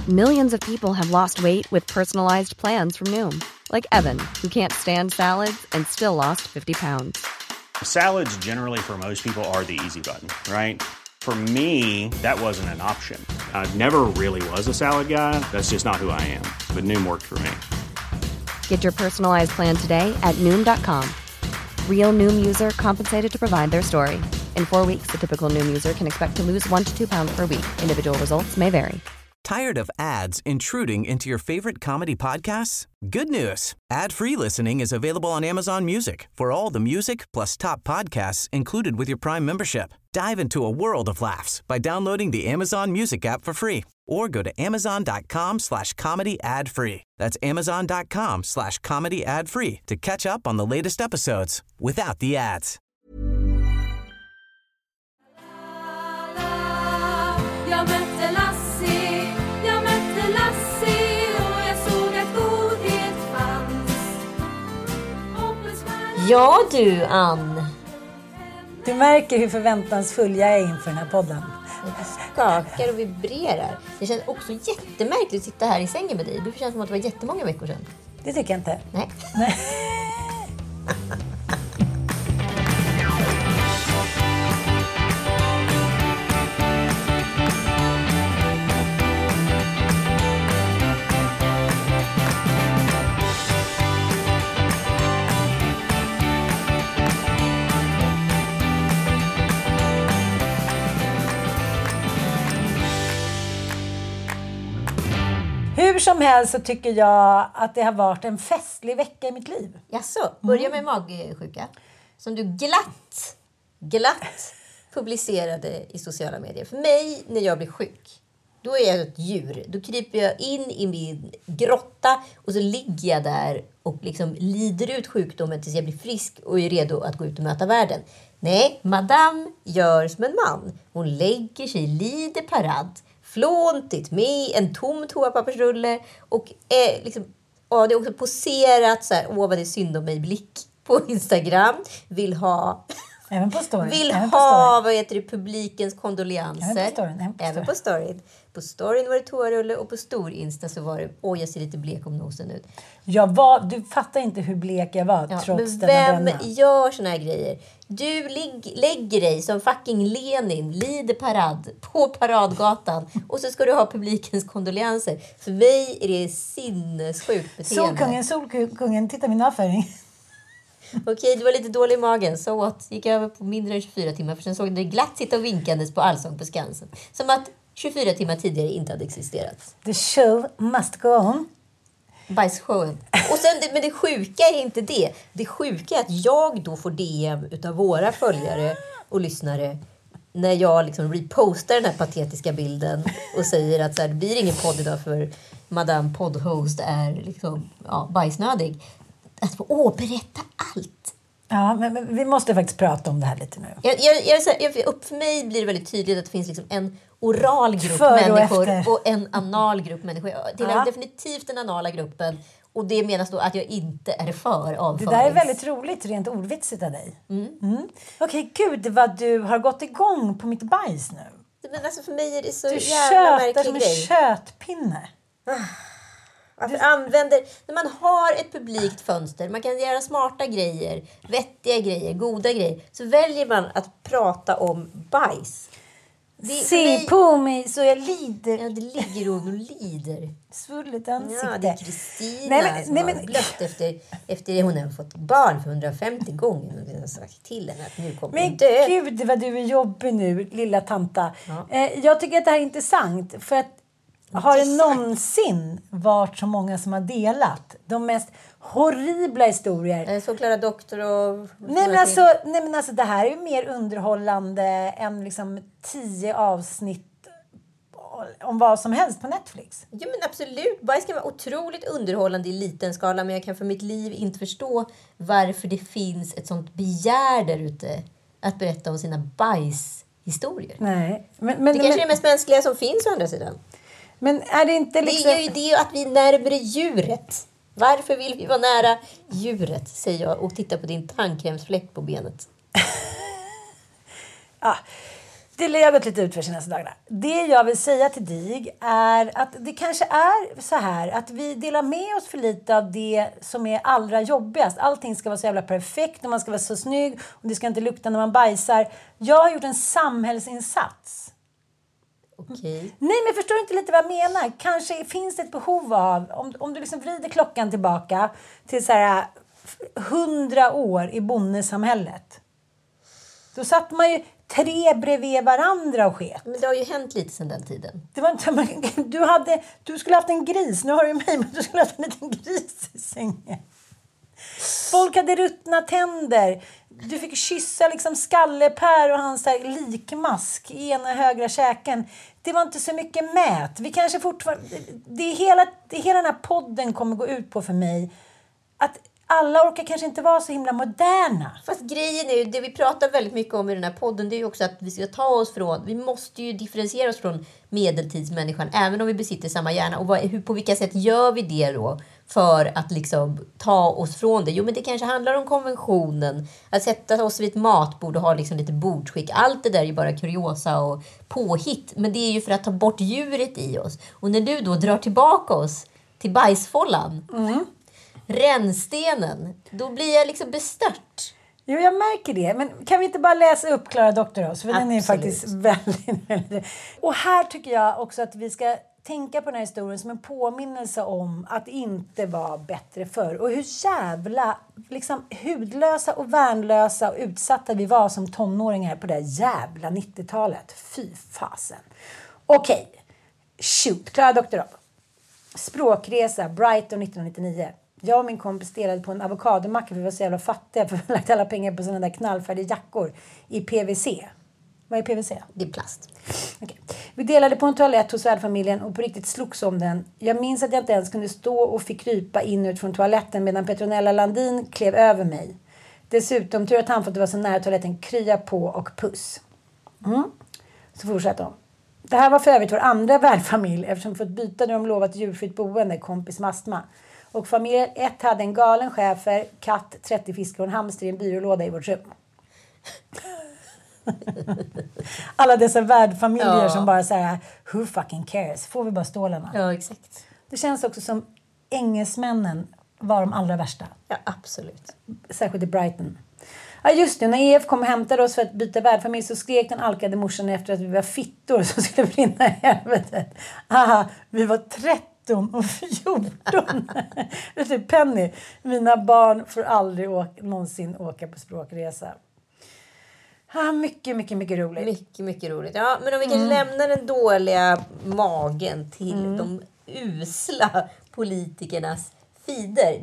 Millions of people have lost weight with personalized plans from Noom. Like Evan, who can't stand salads and still lost 50 pounds. Salads generally for most people are the easy button, right? For me, that wasn't an option. I never really was a salad guy. That's just not who I am. But Noom worked for me. Get your personalized plan today at Noom.com. Real Noom user compensated to provide their story. In 4 weeks, the typical Noom user can expect to lose 1 to 2 pounds per week. Individual results may vary. Tired of ads intruding into your favorite comedy podcasts? Good news. Ad-free listening is available on Amazon Music for all the music plus top podcasts included with your Prime membership. Dive into a world of laughs by downloading the Amazon Music app for free or go to amazon.com/comedy ad-free. That's amazon.com/comedy ad-free to catch up on the latest episodes without the ads. Ja du, Ann. Du märker hur förväntansfull jag är inför den här podden. Det skakar och vibrerar. Det känns också jättemärkligt att sitta här i sängen med dig. Det känns som att det var jättemånga veckor sedan. Det tycker jag inte. Nej. Hur som helst så tycker jag att det har varit en festlig vecka i mitt liv. Jaså, börja med magsjuka. Som du glatt publicerade i sociala medier. För mig, när jag blir sjuk, då är jag ett djur. Då kryper jag in i min grotta och så ligger jag där och liksom lider ut sjukdomen tills jag blir frisk och är redo att gå ut och möta världen. Nej, madame gör som en man. Hon lägger sig, lider parad, flåntigt med en tom toapappersrulle och liksom, det är också poserat så här, vad det är synd om mig blick på Instagram, vill ha även på story. Vad heter det, publikens kondolenser även på storyn. På storyn var det toarulle och på stor Insta så var det jag ser lite blek om nosen ut. Du fattar inte hur blek jag var trots men denna vem gör såna här grejer? Du lägger dig som fucking Lenin, lider parad på paradgatan och så ska du ha publikens kondolenser. För mig är det sinnessjukt beteende. Solkungen, titta min avföring. Okej, du var lite dålig i magen. Så what? Gick över på mindre än 24 timmar. För sen såg du glatt sitta och vinkandes på Allsång på Skansen. Som att 24 timmar tidigare inte hade existerat. The show must go on. Bajsshowen. Och sen, men det sjuka är inte det. Det sjuka är att jag då får DM utav våra följare och lyssnare när jag liksom repostar den här patetiska bilden och säger att så här, det blir ingen podd idag för Madame Poddhost är liksom, bajsnödig. Att få berätta allt. Ja, men vi måste faktiskt prata om det här lite nu. För mig blir det väldigt tydligt att det finns liksom en oral grupp människor och en anal grupp människor. Det är definitivt den anala gruppen. Och det menas då att jag inte är för avförings. Det där är väldigt roligt, rent ordvitsigt av dig. Okej, gud vad du har gått igång på mitt bajs nu. Men alltså för mig är det så du jävla märklig grej. Du tjötar som en köttpinne. När man har ett publikt fönster, man kan göra smarta grejer, vettiga grejer, goda grejer, så väljer man att prata om bajs. Se på mig så jag lider. Ja, det ligger hon och lider. Svullet ansikte. Ja, det är Kristina som har blött efter hon har fått barn för 150 gånger. Och har sagt till henne att nu kommer hon dö. Men gud vad du är jobbig nu, lilla tanta. Ja. Jag tycker att det här är intressant för att har det någonsin varit så många som har delat de mest horribla historier? Så Klara Doktor och... Nej men alltså det här är ju mer underhållande än liksom 10 avsnitt om vad som helst på Netflix. Ja men absolut. Bajs kan vara otroligt underhållande i liten skala, men jag kan för mitt liv inte förstå varför det finns ett sånt begär där ute att berätta om sina bajshistorier. Nej. Det kanske är det mest mänskliga som finns å andra sidan. Men är det inte liksom... Det är ju att vi är närmare djuret. Varför vill vi vara nära djuret, säger jag, och titta på din tandkrämsfläck på benet. Det har gått lite ut för senaste dagarna. Det jag vill säga till dig är att det kanske är så här att vi delar med oss för lite av det som är allra jobbigast. Allting ska vara så jävla perfekt och man ska vara så snygg och det ska inte lukta när man bajsar. Jag har gjort en samhällsinsats. Okej. Nej, men förstår du inte lite vad jag menar? Kanske finns det ett behov av, om du liksom vrider klockan tillbaka till så här 100 år i bondesamhället. Då satt man ju 3 bredvid varandra och sket. Men det har ju hänt lite sedan den tiden. Det var inte, du skulle haft en gris. Nu har du mig, men du skulle haft en liten gris i sängen. Folk hade ruttna tänder. Du fick kyssa liksom Skallepär och hans här likmask i ena högra käken. Det var inte så mycket mät. Vi kanske fortfarande... Det är hela den här podden kommer gå ut på för mig. Att alla orkar kanske inte vara så himla moderna. Fast grejen är ju, det vi pratar väldigt mycket om i den här podden, det är ju också att vi ska ta oss från, vi måste ju differentiera oss från medeltidsmänniskan, även om vi besitter samma hjärna. Och på vilka sätt gör vi det då? För att liksom ta oss från det. Jo, men det kanske handlar om konventionen. Att sätta oss vid ett matbord och ha liksom lite bordsskick. Allt det där är ju bara kuriosa och påhitt. Men det är ju för att ta bort djuret i oss. Och när du då drar tillbaka oss till bajsfållan, rännstenen, då blir jag liksom bestört. Jo, jag märker det. Men kan vi inte bara läsa upp Klara Doktorov? För den är faktiskt väldigt... Och här tycker jag också att vi ska tänka på den här historien som en påminnelse om att det inte var bättre förr. Och hur jävla liksom, hudlösa och värnlösa och utsatta vi var som tonåringar på det jävla 90-talet. Fy fasen. Okej. Shoot. Klara Doktorov. Språkresa. Brighton 1999. Jag och min kompis delade på en avokadomacka för vi var så jävla fattiga. För vi lagt alla pengar på sådana där knallfärdiga jackor i PVC. Vad är PVC? Det är plast. Okay. Vi delade på en toalett hos värdfamiljen och på riktigt slogs om den. Jag minns att jag inte ens kunde stå och fick krypa in ut från toaletten medan Petronella Landin klev över mig. Dessutom tur att han för att det var så nära toaletten krya på och puss. Så fortsätter de. Det här var för övrigt vår andra värdfamilj eftersom vi fått byta när de lovat djurfritt boende, kompis med astma. Och familjen 1 hade en galen schäfer, katt, 30 fiskar och en hamster i en byrålåda i vårt rum. Alla dessa värdfamiljer som bara säger who fucking cares? Får vi bara stålarna? Ja, exakt. Det känns också som engelsmännen var de allra värsta. Ja, absolut. Särskilt i Brighton. Ja, just det. När EF kom och hämtade oss för att byta värdfamilj så skrek den alkade morsan efter att vi var fittor som skulle brinna i helvetet. Aha, vi var 13 och 14. Det är Penny. Mina barn får aldrig någonsin åka på språkresa. Mycket roligt. Mycket roligt. Ja, men om vi kan lämna den dåliga magen till de usla politikernas fider.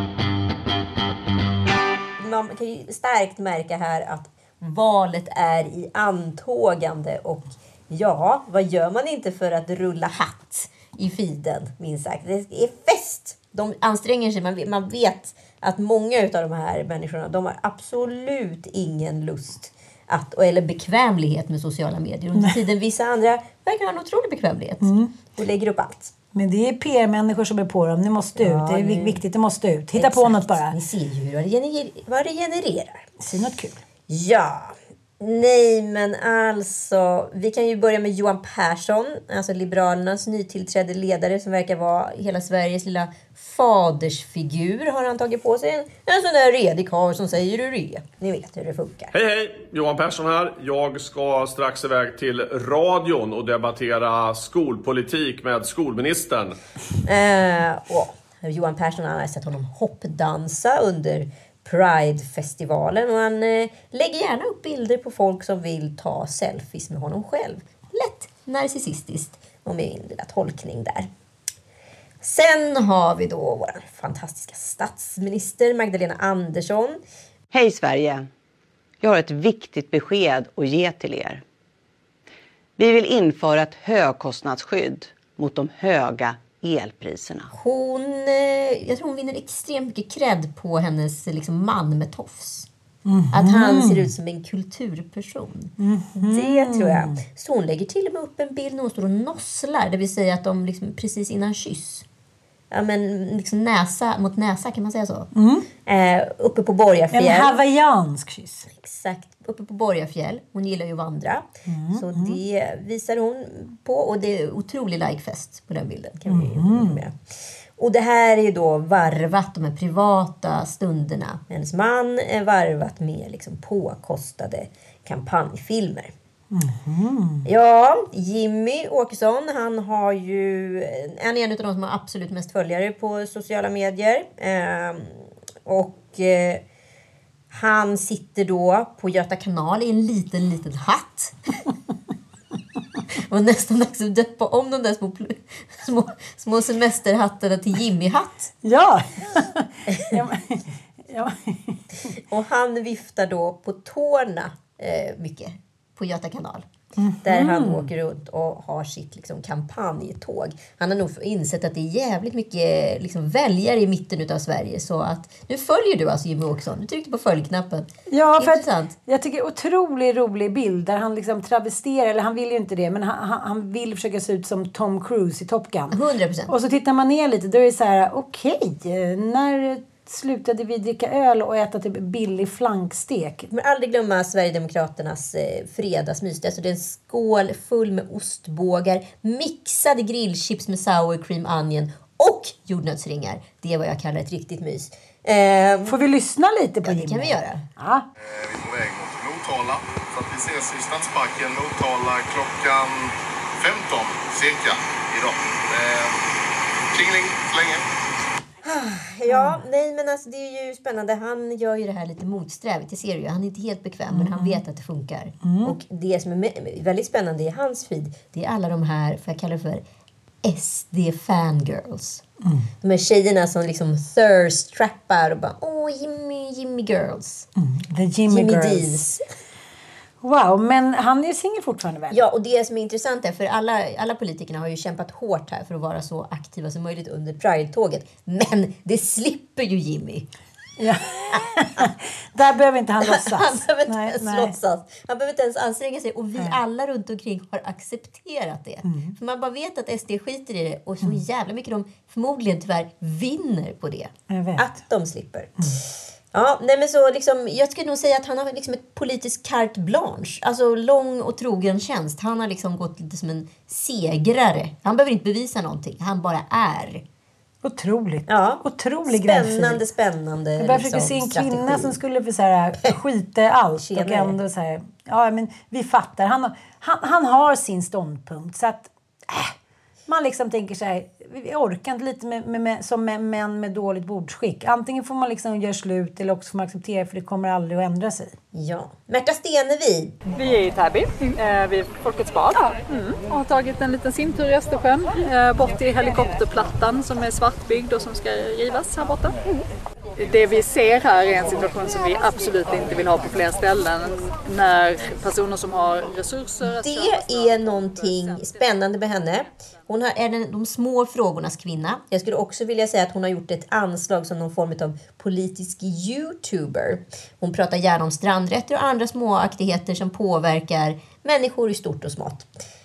Man kan ju starkt märka här att valet är i antågande. Och ja, vad gör man inte för att rulla hatt i fiden, minst sagt. Det är fest. De anstränger sig. Man vet att många av de här människorna, de har absolut ingen lust eller bekvämlighet med sociala medier. Under tiden vissa andra verkar ha en otrolig bekvämlighet och lägger upp allt. Men det är PR-människor som är på dem. Det måste ut. Det är viktigt. Det måste ut. Hitta på något bara. Ni ser ju vad det genererar. Se något kul. Ja. Nej, men alltså. Vi kan ju börja med Johan Persson. Alltså Liberalernas nytillträdde ledare som verkar vara hela Sveriges lilla fadersfigur. Har han tagit på sig en sån där redig karl som säger hur det är. Ni vet hur det funkar. Hej, Johan Persson här. Jag ska strax iväg till radion och debattera skolpolitik med skolministern. Johan Persson har sett honom hoppdansa under Pride-festivalen. Och han lägger gärna upp bilder på folk som vill ta selfies med honom själv. Lätt narcissistiskt och med en lilla tolkning där. Sen har vi då vår fantastiska statsminister Magdalena Andersson. Hej Sverige! Jag har ett viktigt besked att ge till er. Vi vill införa ett högkostnadsskydd mot de höga elpriserna. Jag tror hon vinner extremt mycket cred på hennes liksom, man med tofs. Att han ser ut som en kulturperson. Det tror jag. Så hon lägger till och med upp en bild när hon står och nosslar. Det vill säga att de liksom, precis innan kyss. Ja, men liksom näsa mot näsa, kan man säga så? Uppe på Borgafjäll. En hawaiiansk kyss. Exakt. uppe på Borgafjäll. Hon gillar ju att vandra. Så det visar hon på. Och det är otrolig likefest på den bilden. Kan vi med. Och det här är ju då varvat, de här privata stunderna. Hennes man är varvat med liksom påkostade kampanjfilmer. Ja, Jimmy Åkesson, han har ju en av de som har absolut mest följare på sociala medier. Han sitter då på Göta kanal i en liten hatt. Och nästan också döpa om de där små semesterhattarna till Jimmy-hatt. Ja. Och han viftar då på tårna mycket på Göta kanal. Där han åker runt och har sitt liksom kampanjtåg. Han har nog insett att det är jävligt mycket liksom väljare i mitten av Sverige. Så att nu följer du alltså Jimmy Åkesson. Du tryckte på följknappen. Ja, för att jag tycker otroligt rolig bild där han liksom travesterar, eller han vill ju inte det, men han vill försöka se ut som Tom Cruise i Top Gun. 100%. Och så tittar man ner lite, då är det så här: okej, när slutade vi dricka öl och äta typ billig flankstek? Men aldrig glömma Sverigedemokraternas fredagsmys. Alltså det är en skål full med ostbågar, mixade grillchips med sour cream onion och jordnötsringar. Det är vad jag kallar ett riktigt mys. Får vi lyssna lite på det Jimmy? Kan vi göra. Ja. Vi är på väg mot Motala. Så att vi ses i Stadsparken Motala klockan 15 cirka idag. Klingling så länge. Ja, nej men alltså det är ju spännande. Han gör ju det här lite motsträvigt, det ser du ju. Han är inte helt bekväm, men han vet att det funkar. Och det som är väldigt spännande i hans feed, det är alla de här, för jag kallar det för SD-fangirls. De här tjejerna som liksom thirst-trappar och bara, Jimmy girls. The Jimmy girls. Deans. Wow, men han är singel fortfarande väl? Ja, och det som är intressant är för alla politikerna har ju kämpat hårt här för att vara så aktiva som möjligt under Pride-tåget. Men det slipper ju Jimmy. Ja. Där behöver inte han låtsas. Han behöver inte ens låtsas. Han behöver inte ens anstränga sig. Och vi alla runt omkring har accepterat det. För man bara vet att SD skiter i det. Och så jävla mycket de förmodligen tyvärr vinner på det. Att de slipper. Ja, nej men så liksom, jag skulle nog säga att han har liksom ett politiskt carte blanche. Alltså lång och trogen tjänst. Han har liksom gått lite som en segrare. Han behöver inte bevisa någonting. Han bara är. Otroligt. Ja. Otrolig spännande. Jag bara försöker se en kvinna som skulle för så här, skita i allt. Och ändå så här, ja men vi fattar. Han har sin ståndpunkt. Så att man liksom tänker så här, vi orkar inte lite som män med dåligt bordsskick. Antingen får man liksom göra slut eller också får man acceptera, för det kommer aldrig att ändra sig. Ja. Märta Stenevi. Vi är i Täby, vid Folkets bad. Och har tagit en liten simtur i Östersjön. Bort i helikopterplattan som är svartbyggd och som ska rivas här borta. Det vi ser här är en situation som vi absolut inte vill ha på fler ställen. När personer som har resurser... Det är någonting spännande med henne. Hon är de små frågornas kvinna. Jag skulle också vilja säga att hon har gjort ett anslag som någon form av politisk YouTuber. Hon pratar gärna om strandrätter och andra småaktigheter som påverkar människor i stort och smått.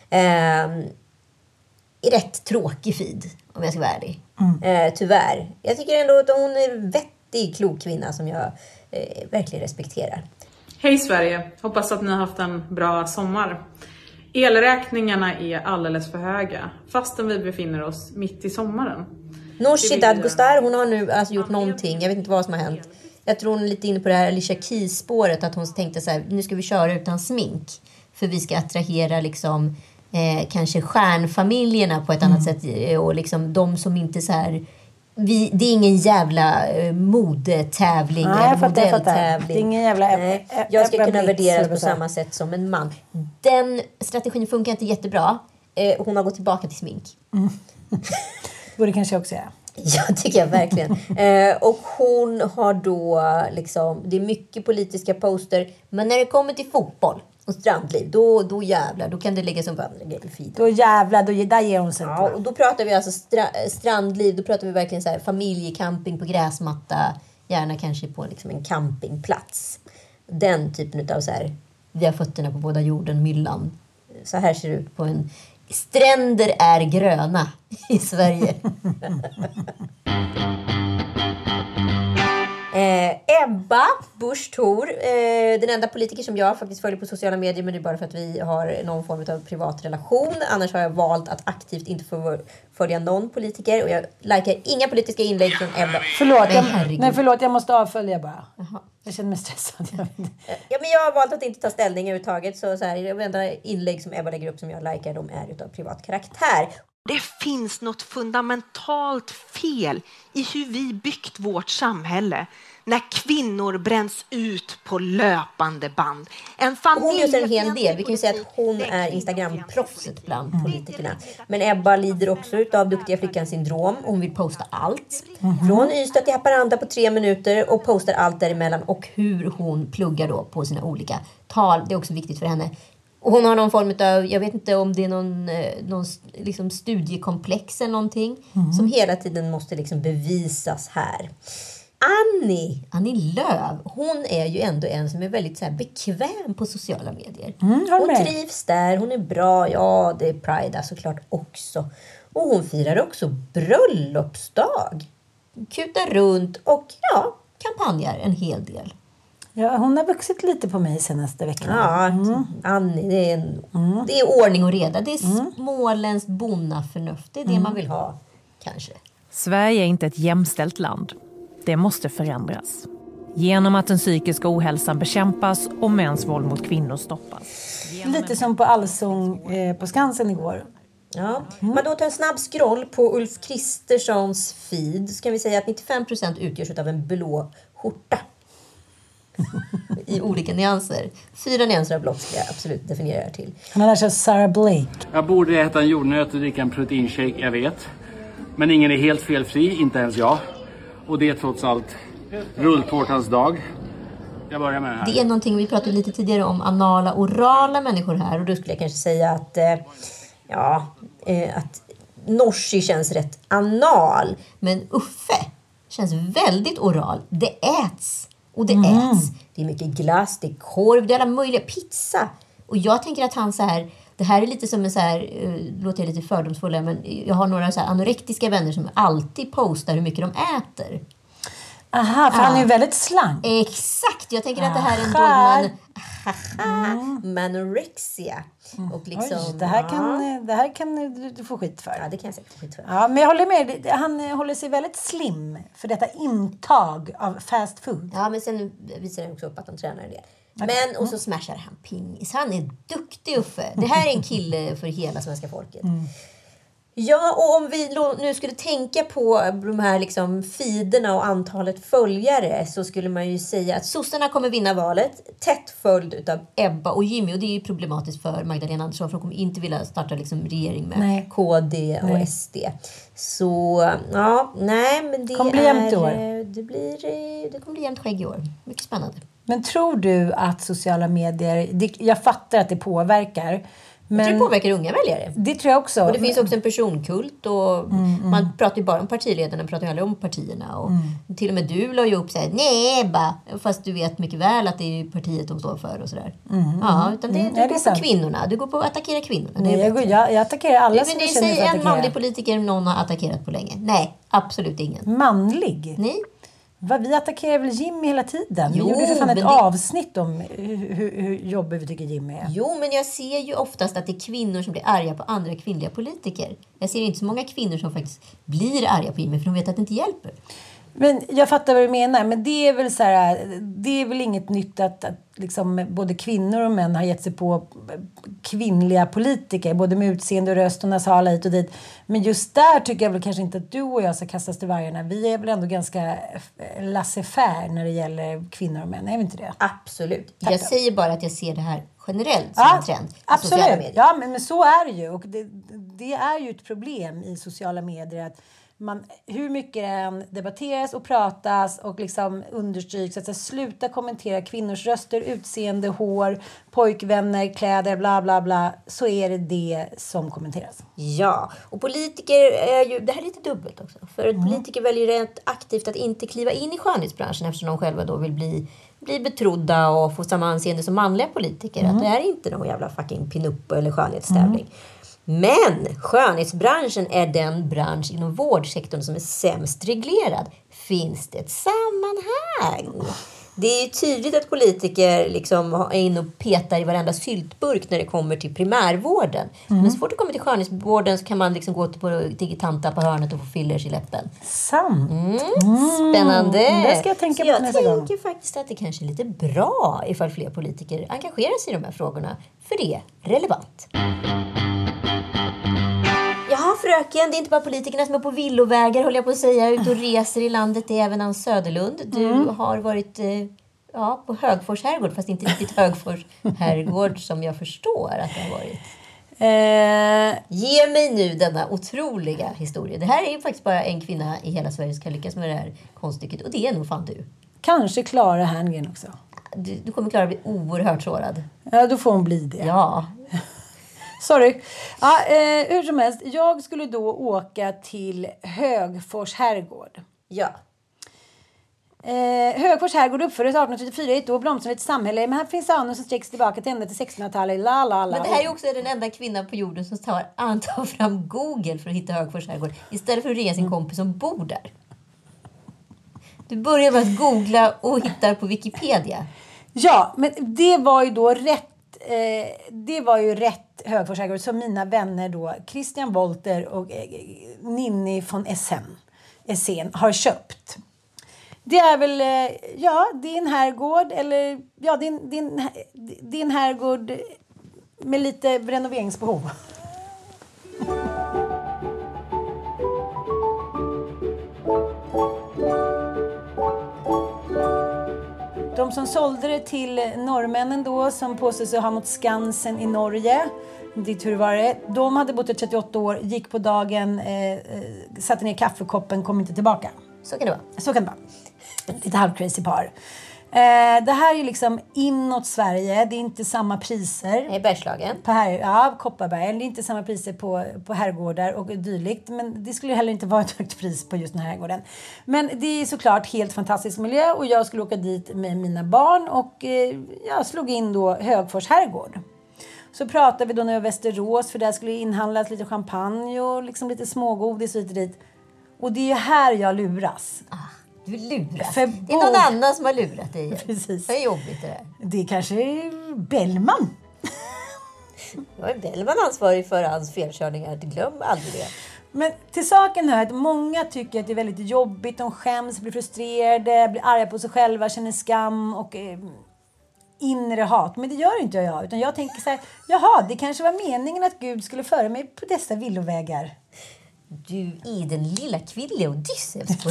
Rätt tråkig feed, om jag ska vara ärlig. Tyvärr. Jag tycker ändå att hon är en vettig, klok kvinna som jag verkligen respekterar. Hej Sverige! Hoppas att ni har haft en bra sommar. Elräkningarna är alldeles för höga, fastän vi befinner oss mitt i sommaren. Nooshi Dadgostar, hon har nu alltså gjort någonting. Jag vet inte vad som har hänt. Jag tror hon är lite inne på det här Alicia Keys-spåret. Att hon tänkte så här, nu ska vi köra utan smink. För vi ska attrahera liksom... kanske stjärnfamiljerna på ett annat sätt, och liksom de som inte så här, det är ingen jävla modetävling eller modelltävling. Det är ingen jävla jag ska kunna värderas på samma sätt som en man. Den strategin funkar inte jättebra. Hon har gått tillbaka till smink. Borde kanske också göra. Ja, tycker jag verkligen. Och hon har då liksom, det är mycket politiska poster, men när det kommer till fotboll och strandliv, då jävlar, då kan det läggas som andra grejer. Då jävlar, där ger hon sig. Ja, och då pratar vi alltså strandliv, då pratar vi verkligen så här familjecamping på gräsmatta, gärna kanske på liksom en campingplats. Den typen av så här, vi har fötterna på båda jorden, myllan. Så här ser det ut på en... Stränder är gröna i Sverige. Ebba Busch Thor, den enda politiker som jag faktiskt följer på sociala medier, men det är bara för att vi har någon form av privat relation. Annars har jag valt att aktivt inte följa någon politiker, och jag likar inga politiska inlägg från Ebba. Förlåt, jag måste avfölja bara. Jaha. Jag känner mig stressad. Ja, men jag har valt att inte ta ställning överhuvudtaget, så här, de enda inlägg som Ebba lägger upp som jag likar, de är utav privat karaktär. Det finns något fundamentalt fel i hur vi byggt vårt samhälle när kvinnor bränns ut på löpande band. Hon gör en hel del. Vi kan ju säga att hon är Instagram-proffset bland politikerna. Men Ebba lider också av duktiga flickan-syndrom. Hon vill posta allt. Från Ystad till Haparanda på 3 minuter och postar allt däremellan. Och hur hon pluggar då på sina olika tal. Det är också viktigt för henne. Och hon har någon form av, jag vet inte om det är någon liksom studiekomplex eller någonting. Som hela tiden måste liksom bevisas här. Annie Lööf, hon är ju ändå en som är väldigt så här bekväm på sociala medier. Hon trivs där, hon är bra, ja det är Pride såklart också. Och hon firar också bröllopsdag. Kutar runt och kampanjar en hel del. Ja, hon har vuxit lite på mig senaste veckan. Ja, Annie, det är ordning och reda. Det är Småländs bonnaförnuft. Det är det man vill ha, kanske. Sverige är inte ett jämställt land. Det måste förändras. Genom att den psykiska ohälsan bekämpas och mäns våld mot kvinnor stoppas. Lite som på Allsång på Skansen igår. Ja. Man då tar en snabb scroll på Ulf Kristerssons feed, så kan vi säga att 95% utgörs av en blå skjorta. I olika nyanser. 4 nyanser av blått ska jag absolut definiera till. Han har lärt sig Sarah Blake. Jag borde äta en jordnöt och dricka en proteinshake, jag vet. Men ingen är helt felfri, inte ens jag. Och det är trots allt rulltårtans dag. Jag börjar med det här. Det är någonting vi pratade lite tidigare om, anala, orala människor här. Och då skulle jag kanske säga att att Norsi känns rätt anal. Men Uffe känns väldigt oral. Det äts. Och det äts. Det är mycket glass, det är korv, det är alla möjliga, pizza. Och jag tänker att han så här, det här är lite som en så här, låter jag lite fördomsfulla, men jag har några så här anorektiska vänner som alltid postar hur mycket de äter. Aha, för han är ju väldigt slank. Exakt, jag tänker att det här är en manorexia. Och liksom, oj, det här kan du få skit för. Ja, det kan jag säkert få skit för. Ja, men jag håller med. Han håller sig väldigt slim för detta intag av fast food. Ja, men sen visar han också upp att han tränar det. Men, och så smashar han pingis. Han är duktig, Uffe. Det här är en kille för hela svenska folket. Ja, och om vi nu skulle tänka på de här liksom feederna och antalet följare, så skulle man ju säga att sossarna kommer vinna valet, tätt följd av Ebba och Jimmy. Och det är ju problematiskt för Magdalena Andersson, för de kommer inte vilja starta liksom regering med KD och SD. Så, men det kommer bli jämnt i år. Det kommer bli jämnt skägg i år. Mycket spännande. Men tror du att sociala medier, jag fattar att det påverkar. Men jag tror det påverkar unga väljare. Det tror jag också. Och det finns också en personkult. Och man pratar ju bara om partiledarna, man pratar ju aldrig om partierna. Och till och med du la ju upp såhär, nej Ebba. Fast du vet mycket väl att det är partiet de står för och sådär. Ja, utan du går på kvinnorna. Du går på att attackera kvinnorna. Nej, jag attackerar alla som jag känner för att attackera. En manlig politiker någon har attackerat på länge. Nej, absolut ingen. Manlig? Nej. Vi attackerar väl Jimmy hela tiden? Vi gjorde för fan ett avsnitt om hur jobbig vi tycker Jimmy är. Jo, men jag ser ju oftast att det är kvinnor som blir arga på andra kvinnliga politiker. Jag ser inte så många kvinnor som faktiskt blir arga på Jimmy, för de vet att det inte hjälper. Men jag fattar vad du menar, men det är väl så här, det är väl inget nytt att liksom både kvinnor och män har gett sig på kvinnliga politiker, både med utseende och röst och nasala hit och dit. Men just där tycker jag väl kanske inte att du och jag ska kastas till vargarna. Vi är väl ändå ganska laissez-faire när det gäller kvinnor och män, är vi inte det? Absolut. Jag säger bara att jag ser det här generellt som en trend. Absolut. Ja, men så är det ju. Och det är ju ett problem i sociala medier att hur mycket än debatteras och pratas och liksom understryks att sluta kommentera kvinnors röster, utseende, hår, pojkvänner, kläder, bla bla bla, så är det som kommenteras. Ja, och politiker är ju, det här är lite dubbelt också, för politiker väljer rent aktivt att inte kliva in i skönhetsbranschen eftersom de själva då vill bli betrodda och få samma anseende som manliga politiker. Att det är inte någon jävla fucking pinup eller skönhetstävling. Men skönhetsbranschen är den bransch inom vårdsektorn som är sämst reglerad. Finns det ett sammanhang? Det är ju tydligt att politiker liksom är inne och petar i varenda syltburk när det kommer till primärvården. Men så fort det kommer till skönhetsvården så kan man liksom gå till tanta på hörnet och få fillers i läppen. Sant. Spännande. Det ska jag tänka på nästa gång. Jag tänker faktiskt att det kanske är lite bra ifall fler politiker engagerar sig i de här frågorna. För det är relevant. Jaha fröken, det är inte bara politikerna som är på villovägar, håller jag på att säga, ut och reser i landet. Det är även Ann Söderlund. Du har varit på Högfors herrgård, fast inte riktigt Högfors herrgård som jag förstår att det har varit. Ge mig nu denna otroliga historia. Det här är ju faktiskt bara en kvinna i hela Sverige som kan lyckas med det här konststycket. Och det är nog fan du. Kanske Clara Herngren också. Du kommer Clara bli oerhört sårad. Ja, då får hon bli det. Ja. Sorry. Ja, hur som helst. Jag skulle då åka till Högfors herrgård. Ja. Högfors herrgård uppfördes 1834 i ett då blomstrande ett samhälle. Men här finns anor som sträcks tillbaka till ända till 1600-talet. Men det här är också den enda kvinnan på jorden som tar fram Google för att hitta Högfors herrgård. Istället för att ringa sin kompis som bor där. Du börjar med att googla och hittar på Wikipedia. Ja, men det var ju då rätt. Det var ju rätt Högfors herrgård som mina vänner då Christian Wolter och Ninni von Essen har köpt. Det är väl det är en herrgård eller det är en herrgård med lite renoveringsbehov. De som sålde det till norrmännen då, som påstod sig ha mot Skansen i Norge, hur var det? De hade bott i 38 år, gick på dagen, satte ner kaffekoppen, kom inte tillbaka. Så kan det vara. Så kan det vara. Lite halvcrazy par. Det här är ju liksom inåt Sverige. Det är inte samma priser. I Bergslagen. Kopparberg. Det är inte samma priser på herrgårdar och dylikt. Men det skulle heller inte vara ett högt pris på just den här herrgården. Men det är såklart helt fantastisk miljö. Och jag skulle åka dit med mina barn. Och jag slog in då Högfors herrgård. Så pratade vi då när vi var i Västerås. För där skulle inhandlas lite champagne och liksom lite smågodis och dit. Och det är här jag luras. Du luras. Det är någon annan som har lurat dig. Precis. Det är jobbigt det där. Det är kanske Bellman. Jag är Bellman ansvarig för hans felkörningar. Glöm aldrig det. Men till saken hör att många tycker att det är väldigt jobbigt. De skäms, blir frustrerade, blir arga på sig själva, känner skam och inre hat. Men det gör inte jag. Utan jag tänker så här, jaha, det kanske var meningen att Gud skulle föra mig på dessa villovägar. Du är den lilla kvinnliga Odysseus på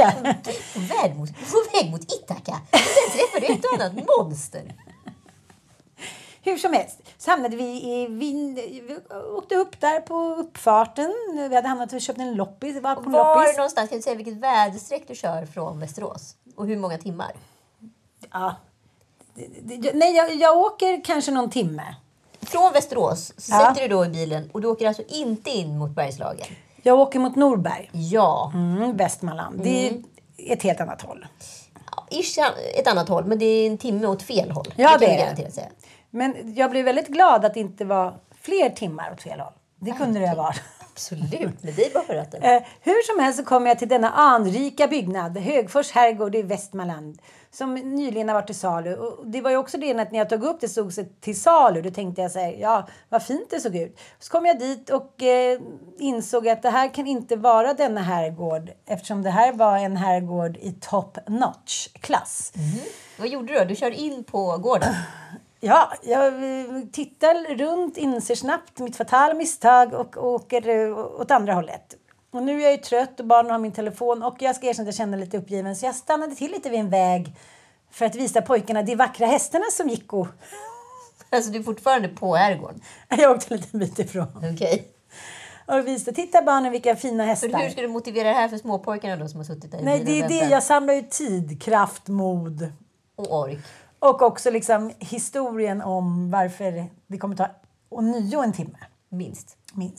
väg mot Ithaka. Sen träffar du ett annat monster. Hur som helst så hamnade vi åkte upp där på uppfarten. Vi hade hamnat och köpt en loppis. Var någonstans, kan du säga vilket väderstreck du kör från Västerås? Och hur många timmar? Ja. Jag åker kanske någon timme. Från Västerås sätter du då i bilen och du åker alltså inte in mot Bergslagen. Jag åker mot Norberg. Ja. Västmanland. Det är ett helt annat håll. Ett annat håll, men det är en timme åt fel håll. Ja, det kan jag garanterat säga. Men jag blev väldigt glad att det inte var fler timmar åt fel håll. Det kunde det vara. Absolut, med dig bara rätten. Hur som helst så kom jag till denna anrika byggnad, Högfors herrgård i Västmanland, som nyligen har varit till salu. Och det var ju också det att när jag tog upp det stod sig till salu, då tänkte jag så här, ja, vad fint det såg ut. Så kom jag dit och insåg att det här kan inte vara denna herrgård, eftersom det här var en herrgård i top notch klass. Vad gjorde du då? Du kör in på gården. Ja, jag tittar runt, inser snabbt mitt fatala misstag och åker åt andra hållet. Och nu är jag ju trött och barnen har min telefon och jag ska erkänna att jag känner lite uppgiven. Så jag stannade till lite vid en väg för att visa pojkarna de vackra hästarna som gick och... Alltså du är fortfarande på herrgården? Jag åkte en liten bit ifrån. Okej. Och visade, titta barnen vilka fina hästar. För hur ska du motivera det här för småpojkarna då som har suttit där i bilen? Nej, det är det. Jag samlar ju tid, kraft, mod. Och ork. Och också liksom historien om varför det kommer ta ånyo en timme. Minst.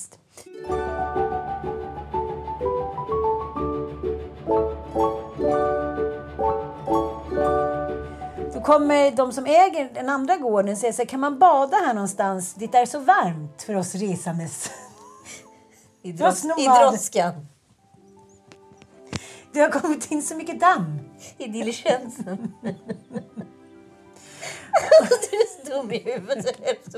Då kommer de som äger den andra gården och säger så här, kan man bada här någonstans? Det är så varmt för oss resandes. I droskan. Det har kommit in så mycket damm. I diligensen. Du är så dum i huvudet.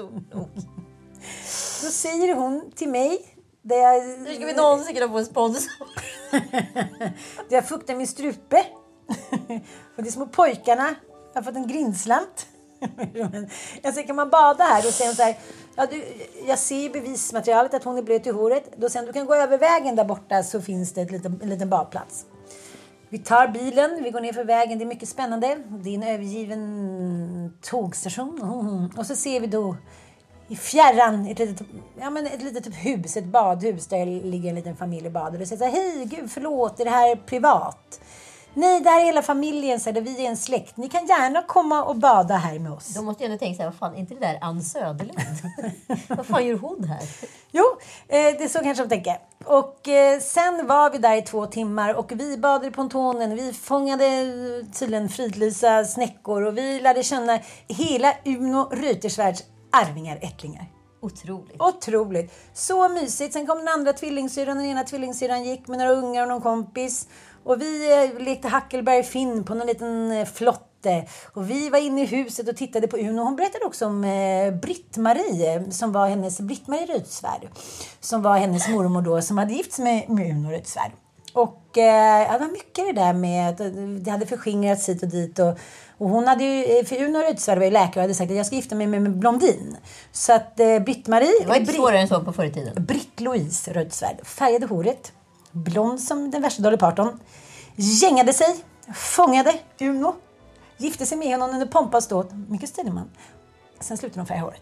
Då säger hon till mig. Nu ska vi någonsin kunna få en sponsor. Jag fuktar min strupe. Och de små pojkarna har fått en grinslant. Jag säger, kan man bada här? Då säger hon så här, jag ser i bevismaterialet att hon är blöt i håret. Då säger hon, du kan gå över vägen där borta, så finns det en liten badplats. Vi tar bilen, vi går ner för vägen, det är mycket spännande. Det är en övergiven tågstation. Och så ser vi då i fjärran ett litet hus, ett badhus där ligger en liten familj och badar. Och säger så här, hej gud förlåt, är det här privat? Nej, det här är hela familjen, så där vi är en släkt. Ni kan gärna komma och bada här med oss. De måste ju ändå tänka så här, vad fan, inte det där Ann Söderlund? Vad fan gör hon här? Jo, det är så kanske de tänker. Och sen var vi där i 2 timmar och vi badade i pontonen. Vi fångade tydligen fridlysa snäckor och vi lärde känna hela Uno Reuterswärds arvingar, ättlingar. Otroligt. Så mysigt. Sen kom den andra tvillingsyrran. Den ena tvillingsyrran gick med några ungar och någon kompis. Och vi lekte Hackelberg Finn på någon liten flotte. Och vi var inne i huset och tittade på Uno. Hon berättade också om Britt-Marie, som var hennes Britt-Marie Reuterswärd. Som var hennes mormor då, som hade gifts med Uno Reuterswärd. Och det var mycket det där med att det hade förskingrats hit och dit. Och hon hade ju, för Uno Reuterswärd var ju läkare och hade sagt att jag ska gifta mig med blondin. Så att Britt-Marie... Det var inte svårare än så på förr i tiden. Britt-Louise Reuterswärd färgade håret. Blond som den värsta Dolly Parton. Gängade sig. Fångade Uno. Gifte sig med honom under pompa och ståt. Mycket stilig man. Sen slutade de färga håret.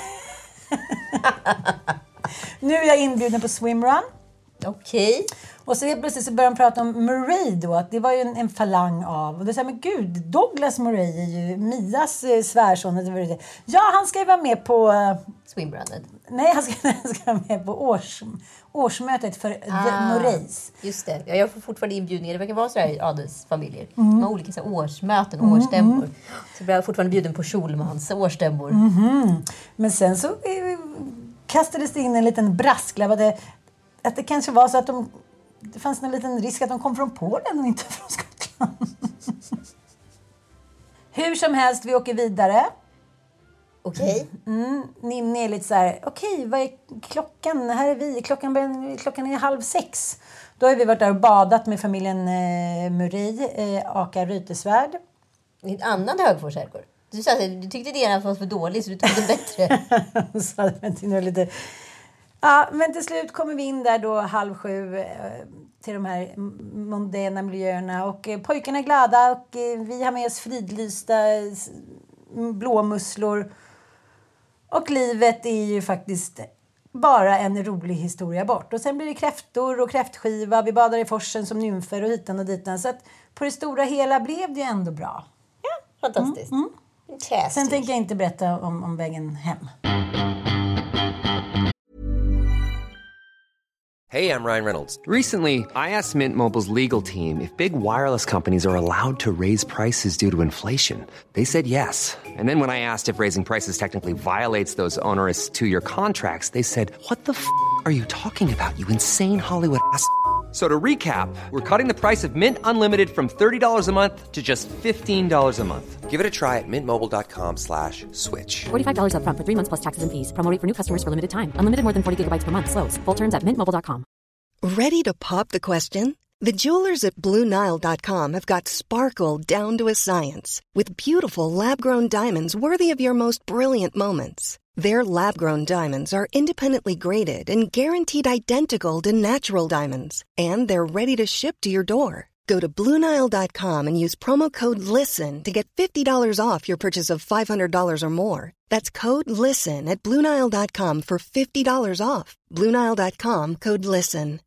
Nu är jag inbjuden på swimrun. Okej. Och så plötsligt så började de prata om Murray då. Att det var ju en falang av. Och då sa jag, men gud, Douglas Murray är ju Mias svärson. Ja, han ska ju vara med på... swimrunet. Nej, han ska vara med på årsmötet för The Murrays. Just det. Jag får fortfarande inbjudningar. Det verkar vara så här i adelsfamiljer. De har olika så här, årsmöten och årsstämmor. Så blir jag fortfarande bjuden på Schulmans årsstämmor. Men sen så kastades det in en liten brasklapp att det kanske var så att det fanns en liten risk att de kom från Polen och inte från Skottland. Hur som helst, vi åker vidare. Okej. Ninni är lite så här, okej, vad är klockan? Här är vi. Klockan är 5:30. Då har vi varit där och badat med familjen Murray, Aka Reuterswärd. En annan Högfors herrgård. Du sa att du tyckte det var för dåligt så du tog det bättre. Så det lite... Ja, men till slut kommer vi in där då 6:30 till de här mondäna miljöerna. Och pojkarna är glada och vi har med oss fridlysta blåmusslor. Och livet är ju faktiskt bara en rolig historia bort. Och sen blir det kräftor och kräftskiva. Vi badar i forsen som nymfer och hitan och ditan. Så att på det stora hela blev det ju ändå bra. Ja, fantastiskt. Sen tänker jag inte berätta om vägen hem. Hey, I'm Ryan Reynolds. Recently, I asked Mint Mobile's legal team if big wireless companies are allowed to raise prices due to inflation. They said yes. And then when I asked if raising prices technically violates those onerous 2-year contracts, they said, what the f*** are you talking about, you insane Hollywood ass f- So to recap, we're cutting the price of Mint Unlimited from $30 a month to just $15 a month. Give it a try at mintmobile.com/switch. $45 up front for 3 months plus taxes and fees. Promo rate for new customers for limited time. Unlimited more than 40 gigabytes per month. Slows full terms at mintmobile.com. Ready to pop the question? The jewelers at BlueNile.com have got sparkle down to a science with beautiful lab-grown diamonds worthy of your most brilliant moments. Their lab-grown diamonds are independently graded and guaranteed identical to natural diamonds. And they're ready to ship to your door. Go to BlueNile.com and use promo code LISTEN to get $50 off your purchase of $500 or more. That's code LISTEN at BlueNile.com for $50 off. BlueNile.com, code LISTEN.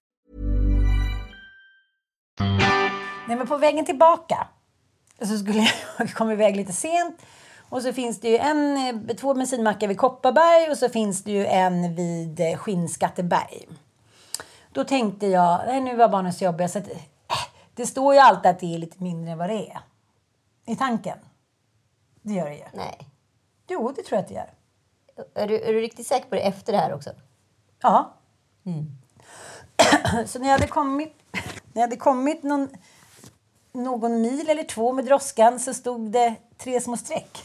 Nej, men på vägen tillbaka så skulle jag komma iväg lite sent. Och så finns det ju 2 bensinmackar vid Kopparberg och så finns det ju en vid Skinnskatteberg. Då tänkte jag, nu var barnen så jobbiga så att det står ju alltid att det är lite mindre än vad det är. I tanken. Det gör det ju. Nej. Jo, det tror jag att det gör. Är du riktigt säker på det efter det här också? Ja. Så när jag hade kommit någon mil eller 2 med droskan så stod det 3 små streck.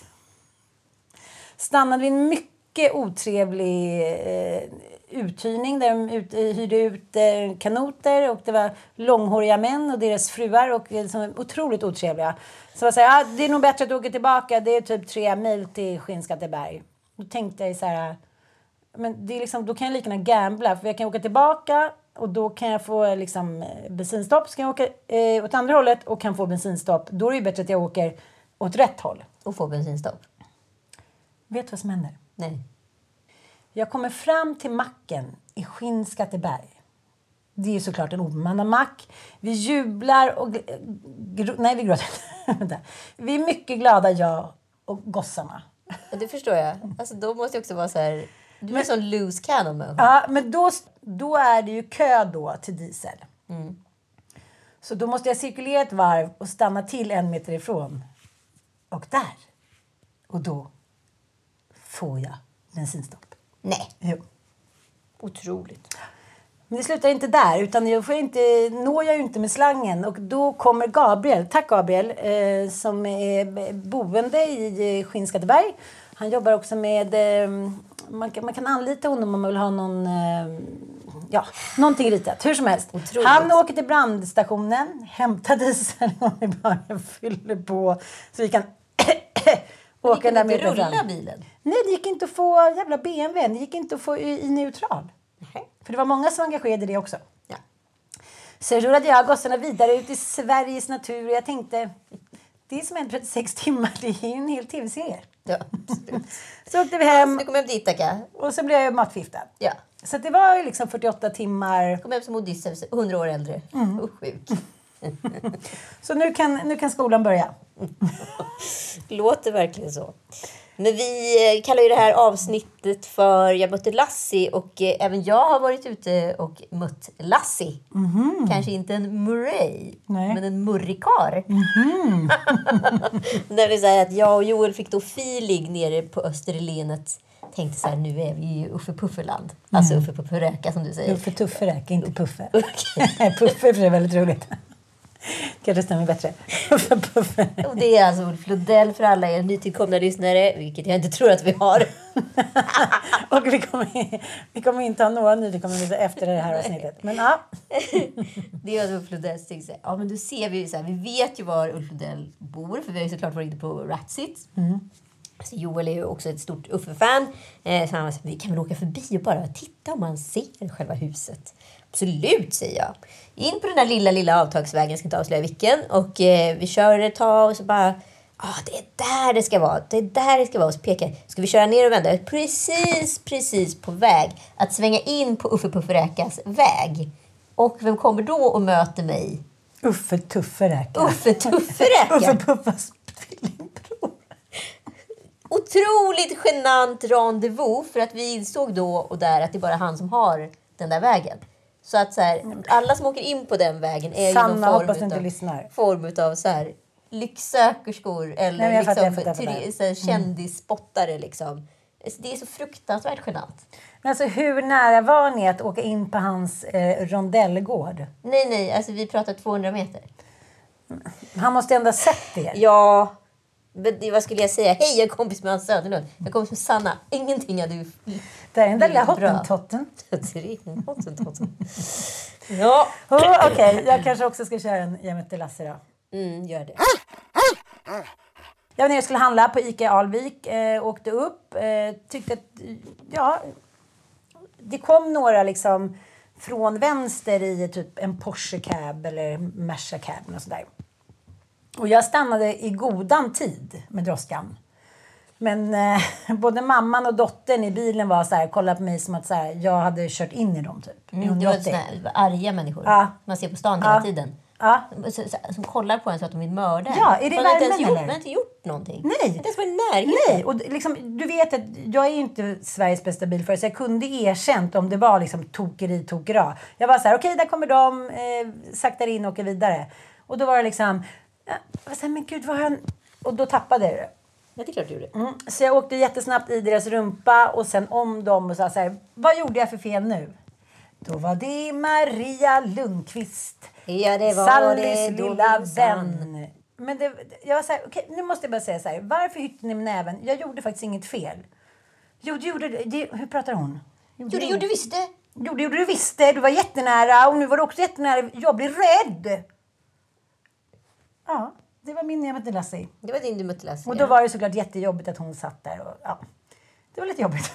Stannade vid en mycket otrevlig uthyrning där de hyrde ut kanoter och det var långhåriga män och deras fruar och liksom, otroligt otrevliga. Så jag sa, det är nog bättre att åka tillbaka, det är typ 3 mil till Skinnskatteberg. Då tänkte jag så här, men det är liksom, då kan jag lika gärna gambla för jag kan åka tillbaka och då kan jag få liksom bensinstopp, så kan jag åka åt andra hållet och kan få bensinstopp. Då är det ju bättre att jag åker åt rätt håll. Och få bensinstopp. Vet du vad som händer? Nej. Jag kommer fram till macken i Skinnskatteberg. Det är ju såklart en obemannad mack. Vi jublar och... Nej, vi gråter inte. Vi är mycket glada, jag och gossarna. Det förstår jag. Alltså, då måste jag också vara så här... Du är en sån loose cannon. Ja, men då är det ju kö då till diesel. Mm. Så då måste jag cirkulera ett varv och stanna till 1 meter ifrån. Och där. Och då får jag bensinstopp. Nej. Jo. Otroligt. Men det slutar inte där, utan når jag ju inte med slangen. Och då kommer Gabriel, tack Gabriel, som är boende i Skinnskatteberg. Han jobbar också med, man kan anlita honom om man vill ha någonting ritat, hur som helst. Otroligt. Han åker till brandstationen, hämtar diesel och vi bara fyller på så vi kan åka där med rulla bilen. Nej, det gick inte att få jävla BMW, det gick inte att få i neutral. Nej. För det var många som var engagerade i det också. Ja. Så rullade jag gossarna vidare ut i Sveriges natur och jag tänkte, det är som en 36 timmar, det är ju en hel tv-serie. Ja, absolut. Så åkte vi hem. Du kom hem dit, Taka. Och så blev jag matfiftad. Ja. Så det var liksom 48 timmar. Kom hem som Odysseus, 100 år äldre. Och sjuk. Så nu kan skolan börja. Låter verkligen så. Men vi kallar ju det här avsnittet för Jag mötte Lassie. Och även jag har varit ute och mött Lassie. Mm-hmm. Kanske inte en Murray, men en murrikar. Mm-hmm. När det är att jag och Joel fick då feeling nere på Österlenet. Tänkte så här, nu är vi i Uffe Pufferland. Alltså Uffe Pufferäka som du säger. Uffe Tufferäka, inte Puffe. Puffe är väldigt roligt. Kanske stämmer bättre. Och det är alltså Ulf Lundell för alla er nytillkomna lyssnare, vilket jag inte tror att vi har. Och vi kommer inte ha några nytillkomna efter det här avsnittet. Men ja. Det är alltså Ulf Lundell som säger, ja men då ser vi ju så här, vi vet ju var Ulf Lundell bor, för vi har ju såklart varit inne på Ratsit. Så Joel är ju också ett stort Uffe-fan. Så han sa, vi kan väl åka förbi och bara titta om man ser själva huset. Absolut, säger jag. In på den där lilla avtagsvägen, jag ska inte avslöja vilken. Och vi kör ett tag och så bara, det är där det ska vara. Det är där det ska vara. Och så pekar, ska vi köra ner och vända? Precis på väg att svänga in på Uffe Pufferäkas väg. Och vem kommer då och möter mig? Uffe Tufferäka. Uffe Tufferäka. Uffe Puffas tvillingbror. Otroligt genant rendezvous, för att vi insåg då och där att det är bara han som har den där vägen. Så att så här, alla som åker in på den vägen är ju någon form utav så här lycksökerskor eller kändisspottare liksom. Det är så fruktansvärt genant. Men alltså hur nära var ni att åka in på hans rondellgård? Nej, alltså vi pratar 200 meter. Han måste ändå ha sett det. Ja, men vad skulle jag säga? Hej, jag är kompis med Hans Söderlund. Jag är kompis med Sanna. Ingenting hade ju... Det är den där lilla hottentotten. Ja. Okej, jag kanske också ska köra en Jag mötte Lassie då. Gör det. Jag var nere och skulle handla på Ica Alvik. Åkte upp. Tyckte att... det kom några liksom från vänster i typ en Porsche cab eller Merca cab och sådär. Och jag stannade i godan tid med droskan. Men både mamman och dottern i bilen var så här, kollade på mig som att så här, jag hade kört in i dem typ. Det var såna arga människor. Ja. Man ser på stan hela tiden. Ja. Som kollar på en så att de vill mörda. Ja, är det värmen eller? Man har inte gjort någonting. Nej. Inte ens var i närheten. Nej, och liksom, du vet att jag är ju inte Sveriges bästa bilförare, så jag kunde erkänt om det var liksom tokera. Jag var så här, okej, där kommer de, saktar in och åker vidare. Och då var det liksom, jag var så här, men gud, vad har han... Och då tappade jag det. Ja, det är klart du gjorde. Så jag åkte jättesnabbt i deras rumpa och sen om dem och sa så här, vad gjorde jag för fel nu? Då var det Maria Lundqvist. Ja, det var Sallys det. lilla vän. Men jag var så här, okej, nu måste jag bara säga så här. Varför hytte ni med näven? Jag gjorde faktiskt inget fel. Jo, du gjorde det. Hur pratar hon? Jo, det gjorde du visst det. Jo, det gjorde du visst det. Du var jättenära och nu var du också jättenära. Jag blir rädd. Ja, det var min jag mötte Lassie. Det var din du mötte Lassie. Och då var det såklart jättejobbigt att hon satt där. Och, ja, det var lite jobbigt.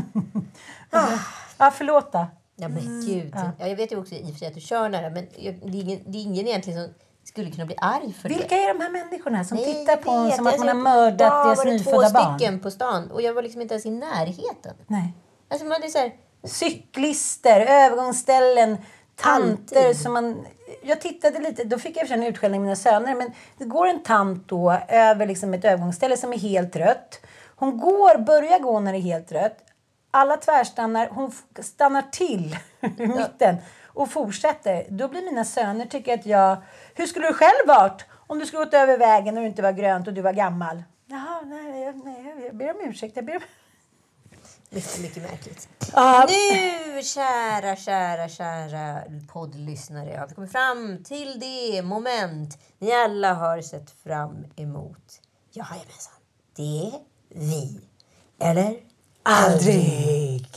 Ja, förlåt då. Ja, men gud. Ja, jag vet ju också i och för sig att du kör nära. Men det är ingen egentligen som skulle kunna bli arg för det. Vilka är de här människorna som tittar på en som att man har mördat deras nyfödda barn? Det var 2 stycken på stan. Och jag var liksom inte ens i närheten. Nej. Alltså man är så här... Cyklister, övergångsställen, tanter som man... Jag tittade lite, då fick jag en utskällning av mina söner. Men det går en tant då över liksom ett övergångsställe som är helt rött. Hon börjar gå när det är helt rött. Alla tvärstannar, hon stannar till i mitten och fortsätter. Då blir mina söner tycker att hur skulle du själv varit om du skulle gått över vägen och det inte var grönt och du var gammal? Jaha, nej, jag ber om ursäkt. Mycket märkligt. Nu, kära poddlyssnare, har vi kommit fram till det moment ni alla har sett fram emot. Jajamensan, det är vi. Eller aldrig.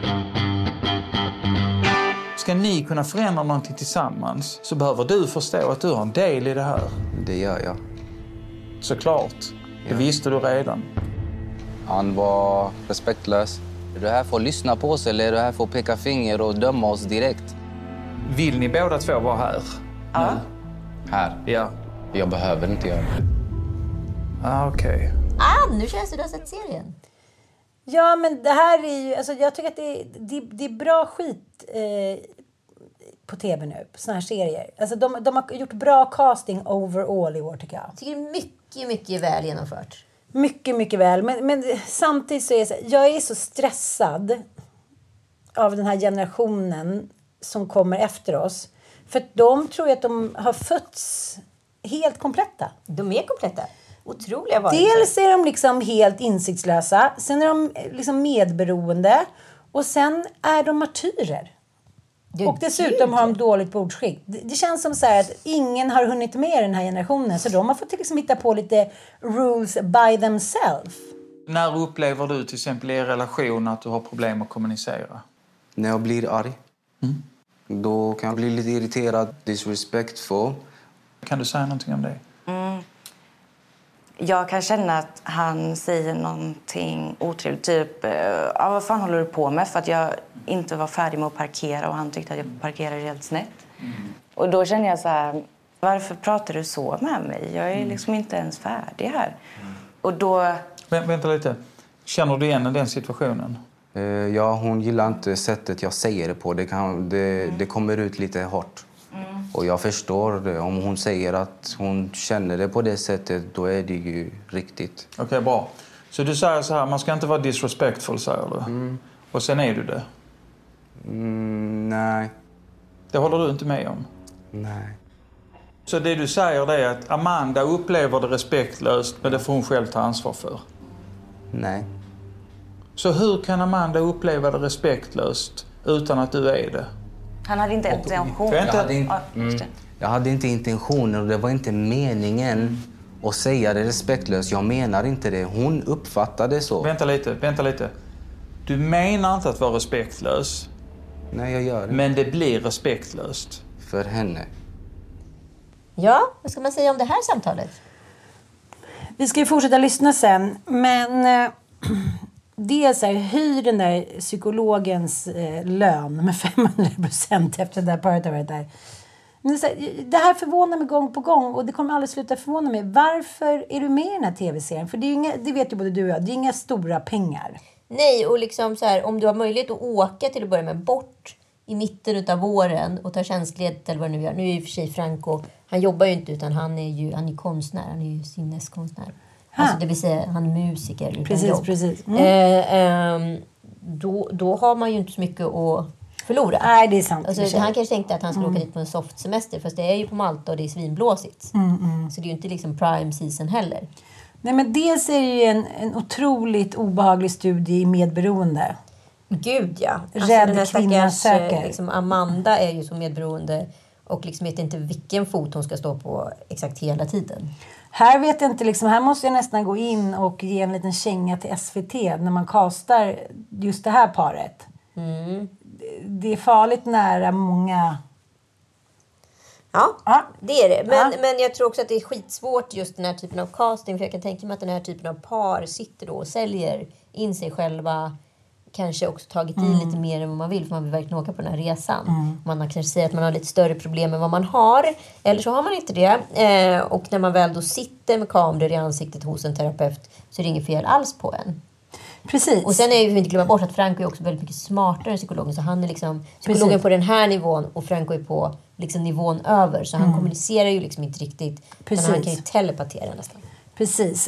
Ska ni kunna förändra någonting tillsammans så behöver du förstå att du har en del i det här. Det gör jag. Såklart. Det visste du redan. Han var respektlös. Är du här för att lyssna på oss eller är du här för att peka finger och döma oss direkt? Vill ni båda två vara här? Ja. Här? Ja. Jag behöver inte göra det. Okej. Nu känns det du har sett serien. Ja, men det här är ju... Alltså, jag tycker att det är bra skit på tv nu. På såna här serier. Alltså, de har gjort bra casting overall i år, tycker jag. Jag tycker det är mycket väl genomfört. Mycket väl. Men samtidigt så är jag är så stressad av den här generationen som kommer efter oss. För att de tror att de har fötts helt kompletta. De är kompletta. Otroliga var Dels är de liksom helt insiktslösa. Sen är de liksom medberoende. Och sen är de martyrer. Och dessutom har de dåligt bordsskick. Det känns som så här att ingen har hunnit med den här generationen. Så de har fått liksom hitta på lite rules by themselves. När upplever du till exempel i er relation att du har problem att kommunicera? När jag blir arg. Då kan jag bli lite irriterad, disrespectful. Kan du säga någonting om det? Jag kan känna att han säger någonting otrevligt. Typ, vad fan håller du på med? För att jag inte var färdig med att parkera och han tyckte att jag parkerade helt snett. Och då känner jag så här, varför pratar du så med mig? Jag är liksom inte ens färdig här. Och då... Vänta lite. Känner du igen den situationen? Ja, hon gillar inte sättet jag säger det på. Det kommer ut lite hårt. Och jag förstår det. Om hon säger att hon känner det på det sättet, då är det ju riktigt. Okej, bra. Så du säger så här, man ska inte vara disrespectful, säger du. Och sen är du det? Nej. Det håller du inte med om? Nej. Så det du säger är att Amanda upplever det respektlöst, men det får hon själv ta ansvar för? Nej. Så hur kan Amanda uppleva det respektlöst utan att du är det? Han hade inte intention. Jag hade inte intentioner och det var inte meningen att säga det respektlöst. Jag menar inte det. Hon uppfattade så. Vänta lite. Du menar inte att vara respektlös. Nej, jag gör det. Men det blir respektlöst. För henne. Ja, vad ska man säga om det här samtalet? Vi ska ju fortsätta lyssna sen. Men det är så här, hyr den där psykologens lön med 500% efter det där paret har varit där. Men det här förvånar mig gång på gång och det kommer aldrig sluta förvåna mig. Varför är du med i den här tv-serien? För det är ju inga, det vet ju både du och jag, det är inga stora pengar. Nej, och liksom så här, om du har möjlighet att åka till att börja med bort i mitten av våren och ta tjänstledigt eller vad du nu gör. Nu är ju för sig Franco, han jobbar ju inte utan han är konstnär, han är ju sinneskonstnär. Alltså det vill säga han är musiker utan jobb. Precis. Då har man ju inte så mycket att förlora. Nej, det är sant. Alltså, han kanske tänkte att han skulle åka dit på en softsemester, fast det är ju på Malta och det är svinblåsigt. Så det är ju inte liksom prime season heller. Nej, men dels är det ju en otroligt obehaglig studie i medberoende. Gud ja. Alltså, Rädd den här kvinna stackars, söker. liksom, Amanda är ju så medberoende och liksom vet inte vilken fot hon ska stå på exakt hela tiden. Här vet jag inte, liksom, här måste jag nästan gå in och ge en liten känga till SVT när man castar just det här paret. Det är farligt nära många. Ja, det är det. Men jag tror också att det är skitsvårt just den här typen av casting. För jag kan tänka mig att den här typen av par sitter då och säljer in sig själva. Kanske också tagit i lite mer än vad man vill. För man vill verkligen åka på den här resan. Man kanske säger att man har lite större problem än vad man har. Eller så har man inte det. Och när man väl då sitter med kameror i ansiktet hos en terapeut. Så är det inget fel alls på en. Precis. Och sen är vi inte glömma bort att Franco är också väldigt mycket smartare än psykologen. Så han är liksom psykologen på den här nivån. Och Franco är på liksom nivån över. Så han kommunicerar ju liksom inte riktigt. Men han kan ju telepatera nästan. Precis.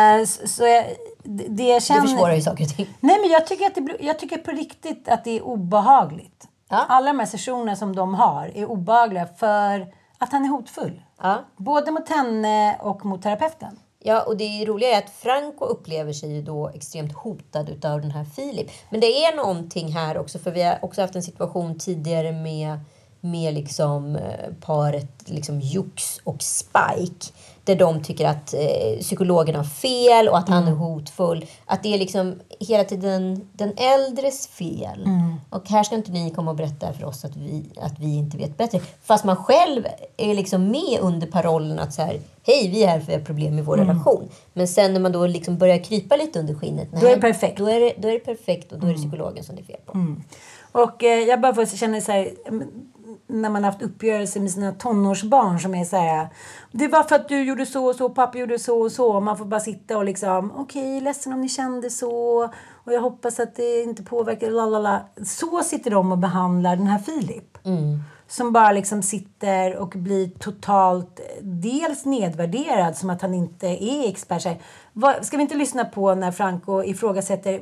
Det jag känner... Det försvårar ju saker och ting. Nej, men jag tycker på riktigt att det är obehagligt. Alla de här sessionerna som de har är obehagliga för att han är hotfull. Både mot henne och mot terapeuten. Ja, och det roliga är att Franco upplever sig ju då extremt hotad utav den här Filip. Men det är någonting här också, för vi har också haft en situation tidigare med liksom paret liksom Jux och Spike. Där de tycker att psykologen har fel och att han är hotfull. Att det är liksom hela tiden den äldres fel. Och här ska inte ni komma och berätta för oss att vi inte vet bättre. Fast man själv är liksom med under parollen att så här, hej, vi är här för att vi har problem med vår relation. Men sen när man då liksom börjar krypa lite under skinnet. Då är det perfekt. Då är det perfekt och då är det psykologen som det är fel på. Och jag bara får känna så här... När man har haft uppgörelser med sina tonårsbarn som är så här: det var för att du gjorde så och så, pappa gjorde så och så. Man får bara sitta och liksom, okej, ledsen om ni kände så. Och jag hoppas att det inte påverkar, lalala. Så sitter de och behandlar den här Filip. Som bara liksom sitter och blir totalt dels nedvärderad som att han inte är expert. Ska vi inte lyssna på när Franco ifrågasätter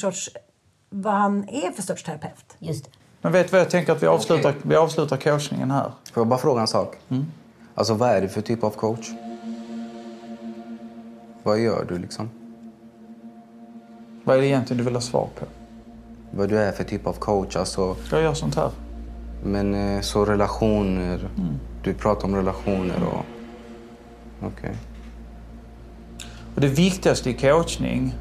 vad han är för sorts terapeut? Just det. Men vet du vad jag tänker att vi avslutar coachningen här. Får jag bara fråga en sak? Alltså vad är det för typ av coach? Vad gör du liksom? Vad är det egentligen du vill ha svar på? Vad du är för typ av coach, alltså... Jag gör sånt här. Men så relationer, du pratar om relationer och... Okej. Och det viktigaste i coachning,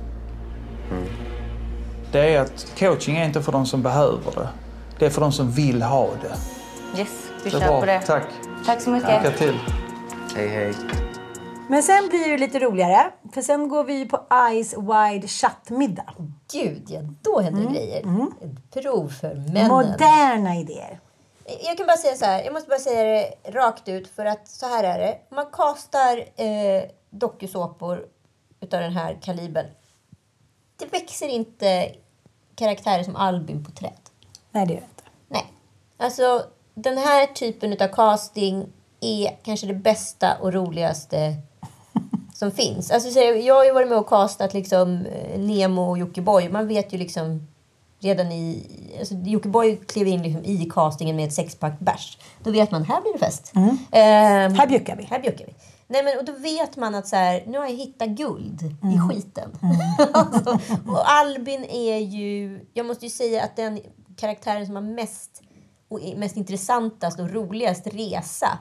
det är att coaching är inte för de som behöver det. Det är för de som vill ha det. Yes, vi kör på det. Tack. Tack så mycket. Lycka till. Hej, hej. Men sen blir det lite roligare. För sen går vi på Eyes Wide Shut-middag. Gud, ja, då händer det grejer. Ett prov för männen. Moderna idéer. Jag kan bara säga så här. Jag måste bara säga det rakt ut. För att så här är det. Man kastar dokusåpor utav den här kalibern. Det växer inte karaktärer som Albin på träd. Nej, det gör det inte. Nej. Alltså, den här typen av casting är kanske det bästa och roligaste som finns. Alltså, jag har ju varit med och castat liksom Nemo och Jockiboi. Man vet ju liksom redan i... Alltså, Jockiboi klev in liksom i castingen med ett 6-pack bärs. Då vet man, här blir det fest. Här bjuckar vi. Här bjuckar vi. Nej, men, och då vet man att så här, nu har jag hittat guld i skiten. Alltså, och Albin är ju... Jag måste ju säga att den karaktären som har mest intressantast och roligast resa,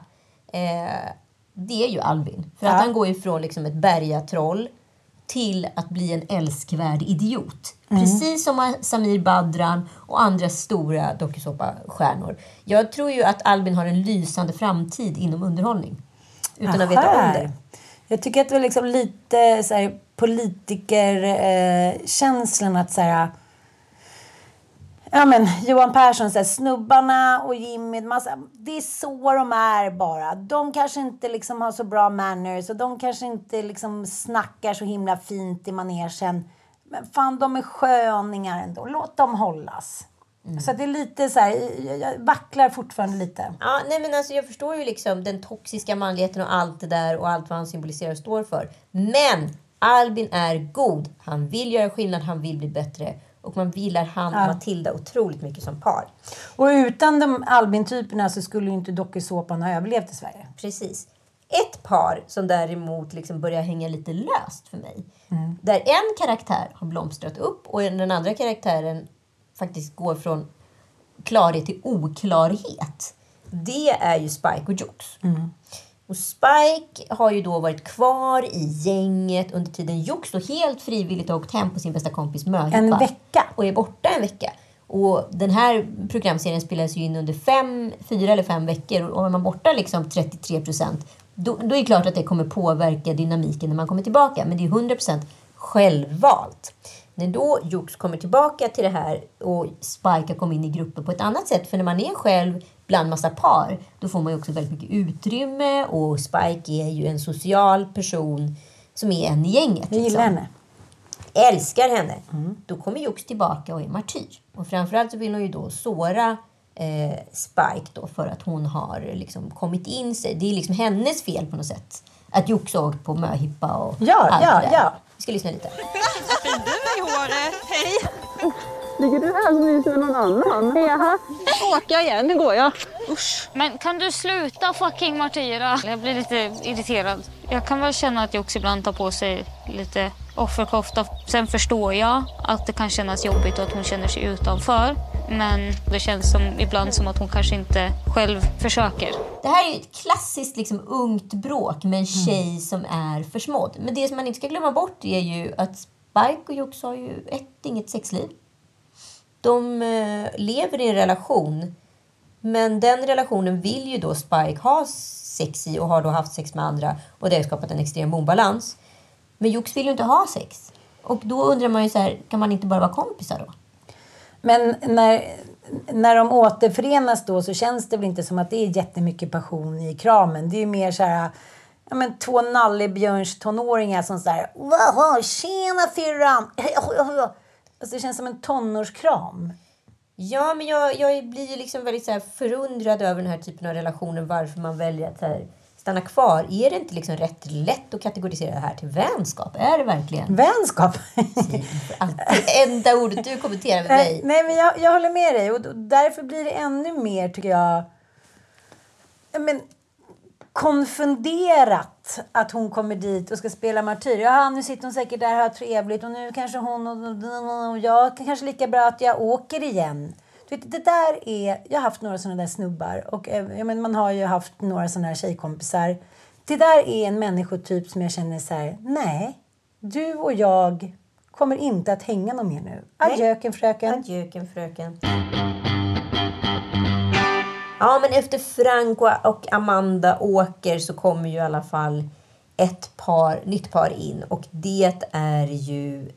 det är ju Albin. För att han går ifrån liksom ett bergatroll till att bli en älskvärd idiot. Precis som Samir Badran och andra stora dokusåpastjärnor. Jag tror ju att Albin har en lysande framtid inom underhållning. Utan att veta om det. Jag tycker att det är liksom lite så här, politikerkänslan att så här, ja men Johan Persson säger snubbarna och Jimmy, det är så de är bara. De kanske inte liksom har så bra manners och de kanske inte liksom snackar så himla fint i manegen. Men fan, de är sköningar ändå. Låt dem hållas. Så det är lite så här, jag vacklar fortfarande lite. Ja, nej men alltså jag förstår ju liksom den toxiska manligheten och allt det där och allt vad han symboliserar och står för. Men Albin är god. Han vill göra skillnad, han vill bli bättre. Och man gillar han och Matilda otroligt mycket som par. Och utan de Albin-typerna så skulle ju inte dokusåpan ha överlevt i Sverige. Precis. Ett par som däremot liksom börjar hänga lite löst för mig. Där en karaktär har blomstrat upp och den andra karaktären faktiskt går från klarhet till oklarhet, det är ju Spike och Jux. Och Spike har ju då varit kvar i gänget under tiden Jux då helt frivilligt har åkt hem på sin bästa kompis möhippa. En vecka. Och är borta en vecka. Och den här programserien spelas ju in under 4 eller 5 veckor. Och är man borta liksom 33%, då är det klart att det kommer påverka dynamiken när man kommer tillbaka. Men det är 100% självvalt. När då Jux kommer tillbaka till det här och Spike kommer in i gruppen på ett annat sätt. För när man är själv bland massa par, då får man ju också väldigt mycket utrymme. Och Spike är ju en social person som är en i gänget. Jag gillar henne. Älskar henne. Då kommer Jux tillbaka och är martyr. Och framförallt så vill hon ju då såra Spike då för att hon har liksom kommit in sig. Det är liksom hennes fel på något sätt. Att Jux åkt på möhippa och allt det där. Ja. Vi ska lyssna lite. Fin du är i håret. Hej! Ligger du här som mys med någon annan? Jaha. Åka igen, hur går jag? Usch. Men kan du sluta fucking martyra? Jag blir lite irriterad. Jag kan väl känna att Jux ibland tar på sig lite offerkofta. Sen förstår jag att det kan kännas jobbigt och att hon känner sig utanför. Men det känns ibland som att hon kanske inte själv försöker. Det här är ett klassiskt liksom ungt bråk med en tjej som är försmådd. Men det som man inte ska glömma bort är ju att Spike och Jux har ju inget sexliv. De lever i en relation. Men den relationen vill ju då Spike ha sex i och har då haft sex med andra. Och det har skapat en extrem obalans. Men Jux vill ju inte ha sex. Och då undrar man ju så här, kan man inte bara vara kompisar då? Men när de återförenas då så känns det väl inte som att det är jättemycket passion i kramen. Det är ju mer så här, ja men 2 nallebjörns tonåringar som så här, wow, tjena fyrran. Alltså det känns som en tonårskram. Ja, men jag blir liksom väldigt så här förundrad över den här typen av relationer. Varför man väljer att så här stanna kvar. Är det inte liksom rätt lätt att kategorisera det här till vänskap? Är det verkligen? Vänskap? Enda ordet du kommenterar med mig. Nej, men jag håller med dig. Och därför blir det ännu mer, tycker jag, konfunderat att hon kommer dit och ska spela martyr. Ja, nu sitter hon säkert där och har trevligt. Och nu kanske hon och jag kanske lika bra att jag åker igen. Du vet, det där är... Jag har haft några sådana där snubbar. Och man har ju haft några sådana här tjejkompisar. Det där är en människotyp som jag känner så här... Nej, du och jag kommer inte att hänga någon mer nu. Adjöken, fröken. Adjöken, fröken. Ja, men efter Frank och Amanda åker så kommer ju i alla fall ett nytt par in. Och det är ju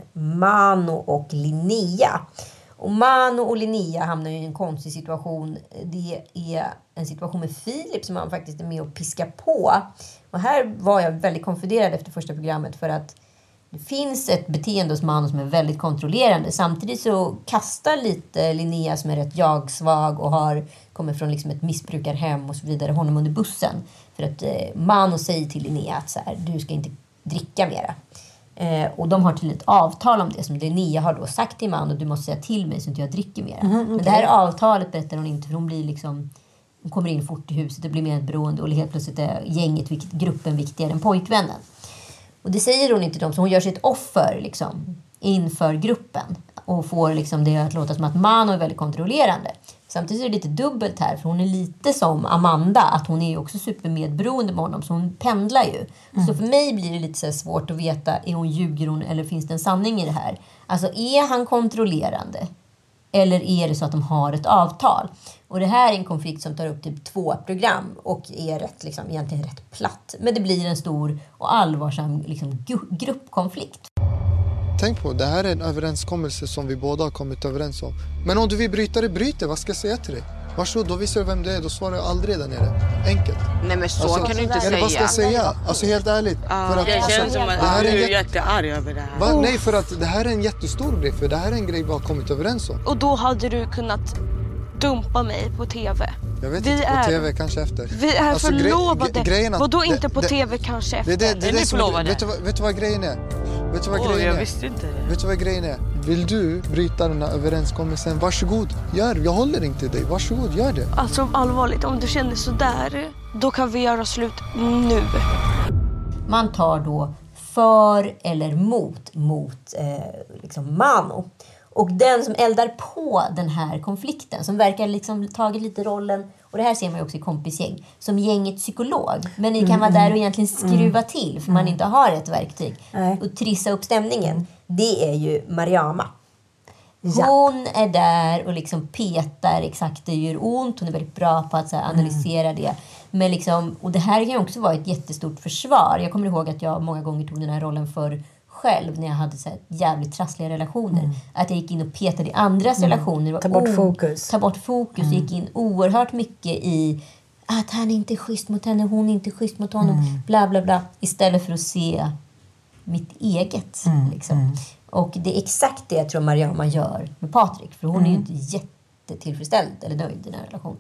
Mano och Linnea. Och Mano och Linnea hamnar ju i en konstig situation. Det är en situation med Filip som han faktiskt är med och piskar på. Och här var jag väldigt konfunderad efter första programmet för att det finns ett beteende hos Mano som är väldigt kontrollerande. Samtidigt så kastar lite Linnea som är rätt jagsvag och kommer från liksom ett missbrukarhem och så vidare honom under bussen. För att Mano säger till Linnea att så här, du ska inte dricka mera. Och de har till ett avtal om det som Linnea har då sagt till Mano, du måste säga till mig så att jag dricker mera. Men det här avtalet berättar hon inte för hon blir liksom... Hon kommer in fort i huset, det blir mer ett beroende och helt plötsligt är gänget, gruppen viktigare än pojkvännen. Och det säger hon inte dem, så hon gör sig ett offer liksom, inför gruppen. Och får liksom det att låta som att Mano är väldigt kontrollerande. Samtidigt är det lite dubbelt här, för hon är lite som Amanda. Att hon är också supermedberoende med honom, så hon pendlar ju. Så för mig blir det lite så här svårt att veta, ljuger hon eller finns det en sanning i det här? Alltså är han kontrollerande? Eller är det så att de har ett avtal? Och det här är en konflikt som tar upp typ 2 program. Och är egentligen rätt platt. Men det blir en stor och allvarsam gruppkonflikt. Tänk på, det här är en överenskommelse som vi båda har kommit överens om. Men om du vill bryta det, bryter. Vad ska jag säga till dig? Varsågod, då visar du vem det är. Då svarar jag aldrig där nere. Enkelt. Nej, men så kan du inte säga. Vad ska jag säga? Alltså helt ärligt. För att, jag känner som att du är jättearg över det här. Nej, för att det här är en jättestor grej. För det här är en grej vi har kommit överens om. Och då hade du kunnat dumpa mig på tv. Jag vet inte, på tv kanske efter. Vi är alltså, förlovade. Och då inte på tv kanske efter. Det är förlovade. Vet du vad grejen är? Jag visste inte det. Vet du vad grejen är? Vill du bryta den här överenskommelsen? Varsågod, gör. Jag håller inte dig. Varsågod, gör det. Alltså allvarligt, om du känner så där, då kan vi göra slut nu. Man tar då för eller mot Mano. Och den som eldar på den här konflikten, som verkar liksom tagit lite rollen, och det här ser man ju också i kompisgäng, som gänget psykolog. Men ni kan vara där och egentligen skruva till, för man inte har ett verktyg. Och trissa upp stämningen. Det är ju Mariama. Hon är där och liksom petar exakt, det gör ont. Hon är väldigt bra på att så här, analysera det. Men liksom, och det här kan ju också vara ett jättestort försvar. Jag kommer ihåg att jag många gånger tog den här rollen för själv när jag hade så här jävligt trassliga relationer. Att jag gick in och petade i andras relationer. Ta bort fokus. Ta bort fokus. Gick in oerhört mycket i att han inte är schysst mot henne, hon är inte schysst mot honom. Bla bla bla. Istället för att se mitt eget. Liksom. Och det är exakt det jag tror Mariama gör med Patrik. För hon är ju inte jättetillfredsställd eller nöjd i den här relationen.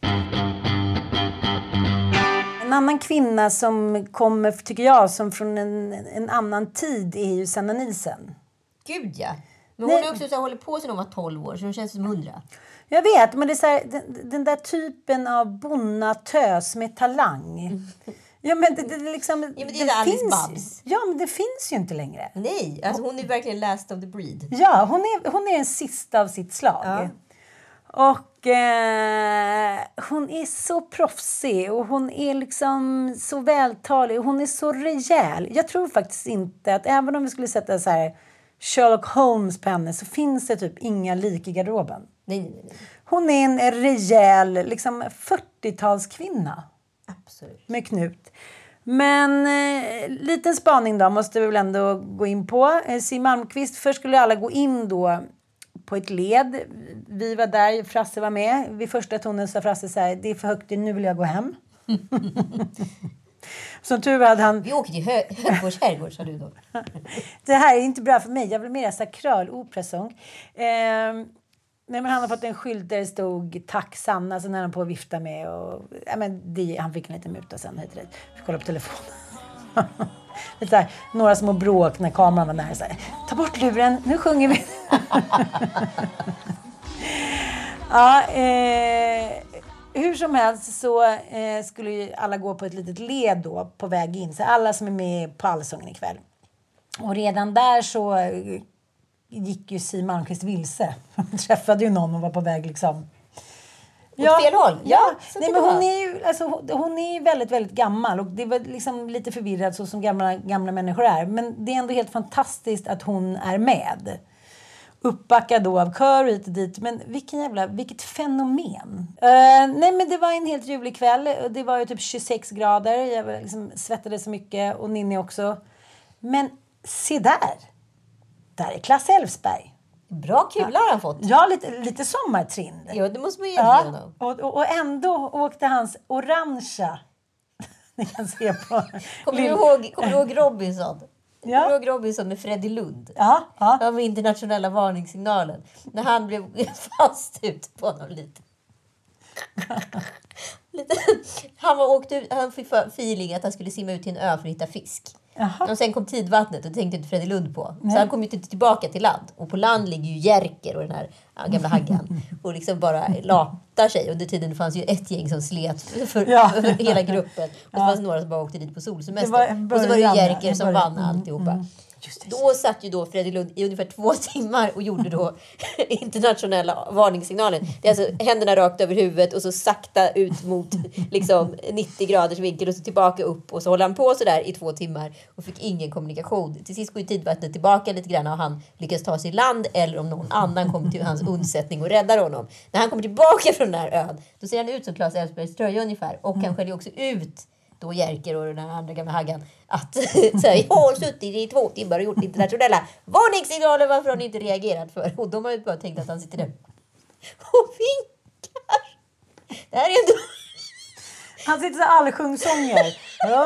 En annan kvinna som kommer, tycker jag, som från en annan tid är ju Sanna Nielsen. Gud ja. Men hon är också så här, håller på sedan hon var 12 år, så hon känns som 100. Jag vet, men det är så här, den där typen av bonnatös med talang. Ja, men det liksom... Ja, men det är Alice Babs. Ja, men det finns ju inte längre. Nej, alltså hon är verkligen last of the breed. Ja, hon är den sista av sitt slag. Ja. Och hon är så proffsig och hon är liksom så vältalig och hon är så rejäl. Jag tror faktiskt inte att även om vi skulle sätta så här Sherlock Holmes på henne, så finns det typ inga lik i garderoben. Nej. Hon är en rejäl liksom 40-talskvinna. Absolut. Med knut. Men liten spaning då måste vi väl ändå gå in på. Siw Malmkvist, först skulle alla gå in då på ett led. Vi var där, Frasse var med. Vid första tonen sa Frasse så här: det är för högt, nu vill jag gå hem. Som tur hade han... Vi åker till Högfors herrgård, sa du då. Det här är inte bra för mig. Jag vill mer sakral operasång. Nej, men han har fått en skylt där det stod tack Sanna, så när han på att vifta med och han fick en liten muta sen hit dit. Fick kolla på telefonen. Lite där, några små bråk när kameran var nära så här, ta bort luren, nu sjunger vi. Ja, hur som helst så skulle ju alla gå på ett litet led då på väg in, så alla som är med på Allsången ikväll. Och redan där så gick ju Siw Malmkvist vilse. Hon träffade ju någon och var på väg liksom... Åt fel håll. Ja. Nej, men hon är ju väldigt, väldigt gammal. Och det var liksom lite förvirrad så som gamla människor är. Men det är ändå helt fantastiskt att hon är med. Uppbackad då av kör hit och dit. Men vilket fenomen. Nej, men det var en helt ljuvlig kväll. Det var ju typ 26 grader. Jag liksom svettade så mycket. Och Ninni också. Men se där. Där är Klass Elfsberg. Bra kula har han fått. Ja, lite sommartrind. Ja, det måste man ju göra honom. Och ändå åkte hans orangea. Ni kan se på... Kommer du ihåg Robinson? Ja. Kommer du ihåg Robinson med Freddie Lund? Ja. Det var internationella varningssignalen. När han blev fast ut på honom lite. Han fick feeling att han skulle simma ut till en ö för att hitta fisk. Aha. Och sen kom tidvattnet och det tänkte inte Freddie Lund på. Så han kom ju inte tillbaka till land. Och på land ligger ju Jerker och den här gamla haggan. Och liksom bara latar sig. Under tiden fanns ju ett gäng som slet för hela gruppen. Och så fanns några som bara åkte dit på solsemester. Och så var det Jerker som vann alltihopa. Då satt ju då Freddie Lund i ungefär 2 timmar och gjorde då internationella varningssignalen. Det är alltså händerna rakt över huvudet och så sakta ut mot liksom 90 graders vinkel och så tillbaka upp. Och så håller han på så där i 2 timmar och fick ingen kommunikation. Till sist går ju tidvattnet tillbaka lite grann och han lyckas ta sig i land, eller om någon annan kommer till hans undsättning och räddar honom. När han kommer tillbaka från den här ön, då ser han ut som Claes Elfsbergs tröja ungefär. Och han skäller också ut då Jerker och den andra gamla haggan att jag har suttit i 2 timmar och gjort internationella varningssignaler, varför har ni inte reagerat för? Och de har ju bara tänkt att han sitter där och vinkar. Det här är ändå... Han sitter så allsjungsånger.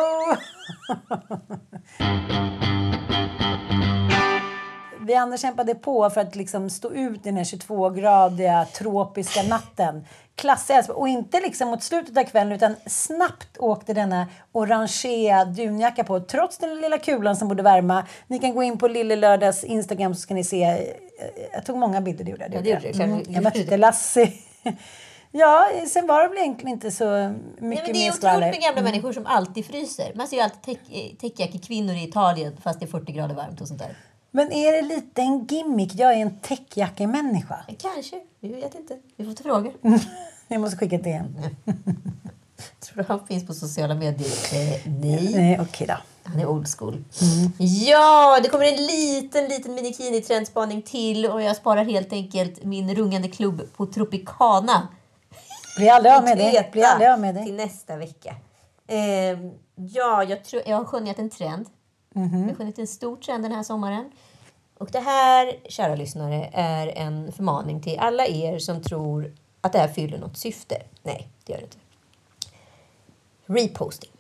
Vi andra kämpade på för att liksom stå ut i den här 22-gradiga tropiska natten. Klassens. Och inte liksom mot slutet av kvällen, utan snabbt åkte denna orangea dunjacka på. Trots den lilla kulan som borde värma. Ni kan gå in på Lille Lördags Instagram så ska ni se. Jag tog många bilder, det gjorde jag. Jag mötte Lassie. Ja, sen var det väl egentligen inte så mycket mer. Det är otroligt med gamla människor som alltid fryser. Man ser ju alltid täckjacke kvinnor i Italien fast det är 40 grader varmt och sånt där. Men är det lite en gimmick? Jag är en täckjackemänniska. Kanske, vi vet inte. Vi får ta frågor. Jag måste skicka det igen. Tror du han finns på sociala medier? Nej. Nej, okej då. Han är old school. Ja, det kommer en liten minikini-trendspaning till. Och jag sparar helt enkelt min rungande klubb på Tropicana. Blir aldrig av med det. Till nästa vecka. Ja, jag har skönjat en trend. Jag har skönjat en stor trend den här sommaren. Och det här, kära lyssnare, är en förmaning till alla er som tror att det här fyller något syfte. Nej, det gör det inte. Reposting.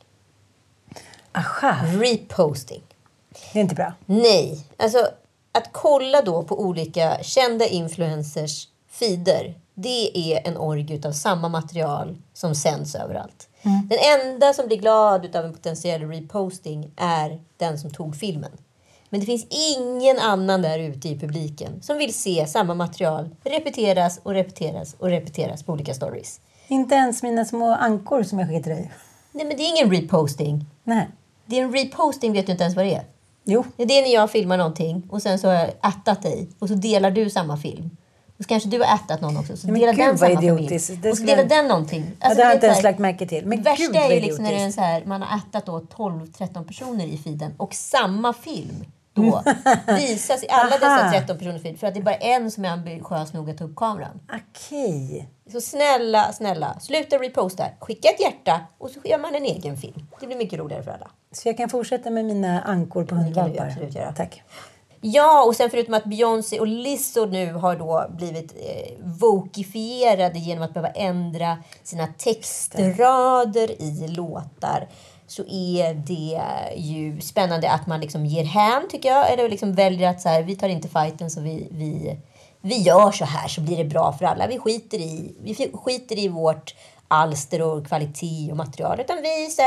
Aha. Reposting. Det är inte bra. Nej, alltså att kolla då på olika kända influencers feeder, det är en orgie av samma material som sänds överallt. Den enda som blir glad av en potentiell reposting är den som tog filmen. Men det finns ingen annan där ute i publiken som vill se samma material repeteras och repeteras och repeteras på olika stories. Inte ens mina små ankor som jag skickar till dig. Nej, men det är ingen reposting. Nej. Det är en reposting, vet du inte ens vad det är. Jo. Det är när jag filmar någonting och sen så har jag attat dig och så delar du samma film. Och så kanske du har ättat någon också. Så delar den samma familj. Och så delar den någonting. Alltså, det har jag inte ens lagt märke till. Men värsta är ju liksom när det är så här, man har attat då 12-13 personer i feeden och samma film då visas i alla dessa 13 personer feed. För att det är bara en som är ambitiös nog att ta upp kameran. Okej. Så snälla, sluta reposta. Skicka ett hjärta och så gör man en egen film. Det blir mycket roligare för alla. Så jag kan fortsätta med mina ankor på hundvalpar. Absolut göra. Tack. Ja, och sen förutom att Beyoncé och Lizzo nu har då blivit vokifierade genom att behöva ändra sina textrader i låtar, så är det ju spännande att man liksom ger hän, tycker jag. Eller liksom väljer att så här, vi tar inte fighten, så vi gör så här så blir det bra för alla. Vi skiter i vårt alster och kvalitet och material. Utan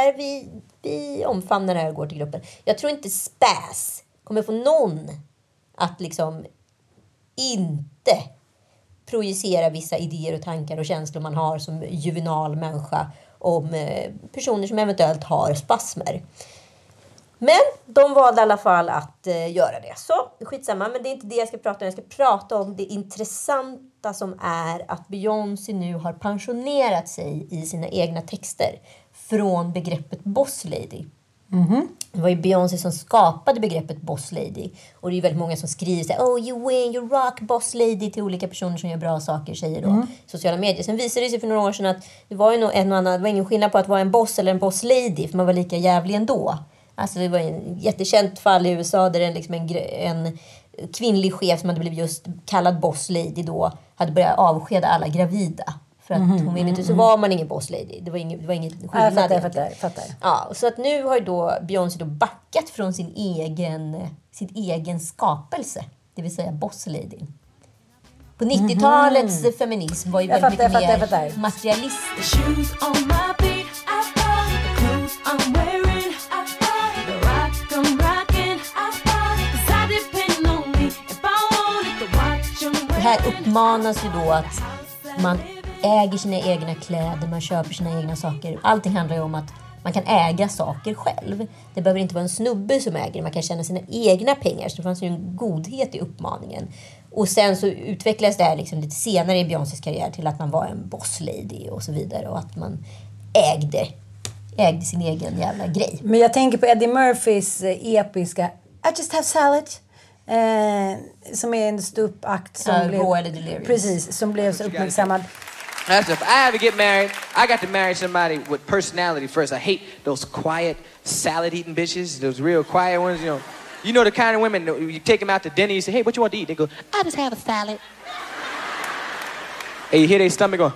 vi omfamnar det här och går till gruppen. Jag tror inte Späs kommer få någon att liksom inte projicera vissa idéer och tankar och känslor man har som juvenal människa om personer som eventuellt har spasmer. Men de valde i alla fall att göra det. Så skitsamma, men det är inte det jag ska prata om. Jag ska prata om det intressanta som är att Beyoncé nu har pensionerat sig i sina egna texter från begreppet boss lady. Det var ju Beyoncé som skapade begreppet boss lady. Och det är ju väldigt många som skriver så här, oh you win, you rock boss lady, till olika personer som gör bra saker, säger då sociala medier. Sen visade det sig för några år sedan att det var ju nog en och annan, det var ingen skillnad på att vara en boss eller en boss lady, för man var lika jävlig ändå. Alltså det var en jättekänt fall i USA där en kvinnlig chef som hade blivit just kallad boss lady då hade börjat avskeda alla gravida. För att hon ville inte, så var man ingen boss lady. Det var ingen skillnad. Jag fattar. Ja, så att nu har ju då Beyoncé då backat från sin egen skapelse. Det vill säga boss lady. På 90-talets feminism var ju väldigt mycket mer materialistisk. Det här uppmanas ju då att man äger sina egna kläder, man köper sina egna saker. Allting handlar ju om att man kan äga saker själv. Det behöver inte vara en snubbe som äger, man kan tjäna sina egna pengar. Så det fanns ju en godhet i uppmaningen. Och sen så utvecklades det här liksom lite senare i Beyoncés karriär till att man var en boss lady och så vidare. Och att man ägde sin egen jävla grej. Men jag tänker på Eddie Murphys episka I just have salad. Som är en ståuppakt som blev, precis, som blev så uppmärksammad. If I ever get married, I got to marry somebody with personality first. I hate those quiet, salad-eating bitches, those real quiet ones, You know the kind of women, you take them out to dinner, you say, hey, what you want to eat? They go, I just have a salad. And you hear their stomach going,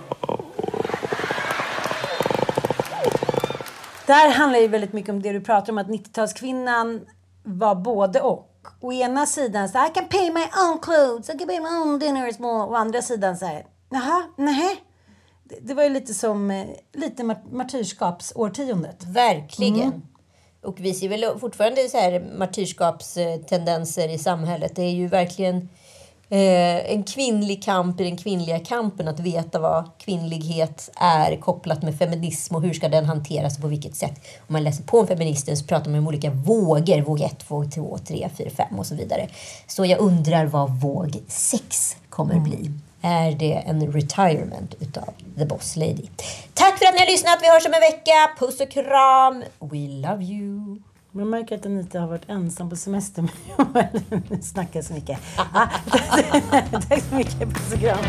Där handlar ju väldigt mycket om det du pratar om, att 90-talskvinnan var både och. Å ena sidan så I can pay my own clothes, I can pay my own dinners. Å andra sidan så här, nej. Det var ju lite som martyrskapsårtiondet. Verkligen. Och vi ser väl fortfarande så här martyrskapstendenser i samhället. Det är ju verkligen en kvinnlig kamp i den kvinnliga kampen, att veta vad kvinnlighet är kopplat med feminism och hur ska den hanteras och på vilket sätt. Om man läser på om feministen så pratar man om olika vågor, våg 1, våg 2, 3, 4, 5 och så vidare. Så jag undrar vad våg 6 kommer bli. Är det en retirement utav The Boss Lady? Tack för att ni har lyssnat. Vi hörs om en vecka. Puss och kram. We love you. Man märker att Anita har varit ensam på semester. Men snackar så mycket. Tack så mycket. Puss och kram.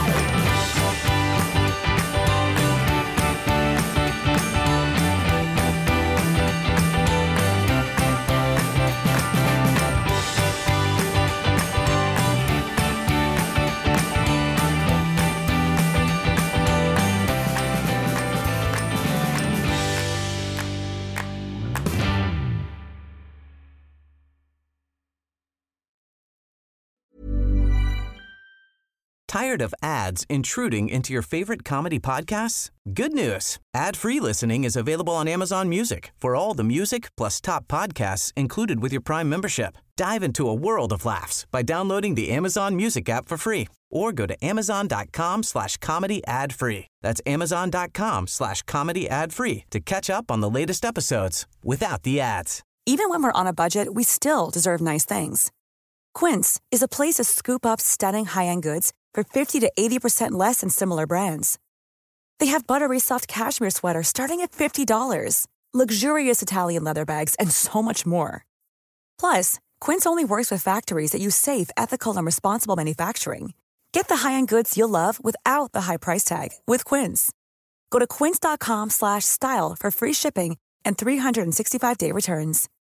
Tired of ads intruding into your favorite comedy podcasts? Good news. Ad-free listening is available on Amazon Music for all the music plus top podcasts included with your Prime membership. Dive into a world of laughs by downloading the Amazon Music app for free or go to amazon.com/comedy ad-free. That's amazon.com/comedy ad-free to catch up on the latest episodes without the ads. Even when we're on a budget, we still deserve nice things. Quince is a place to scoop up stunning high-end goods for 50 to 80% less than similar brands. They have buttery soft cashmere sweaters starting at $50, luxurious Italian leather bags, and so much more. Plus, Quince only works with factories that use safe, ethical, and responsible manufacturing. Get the high-end goods you'll love without the high price tag with Quince. Go to quince.com/style for free shipping and 365-day returns.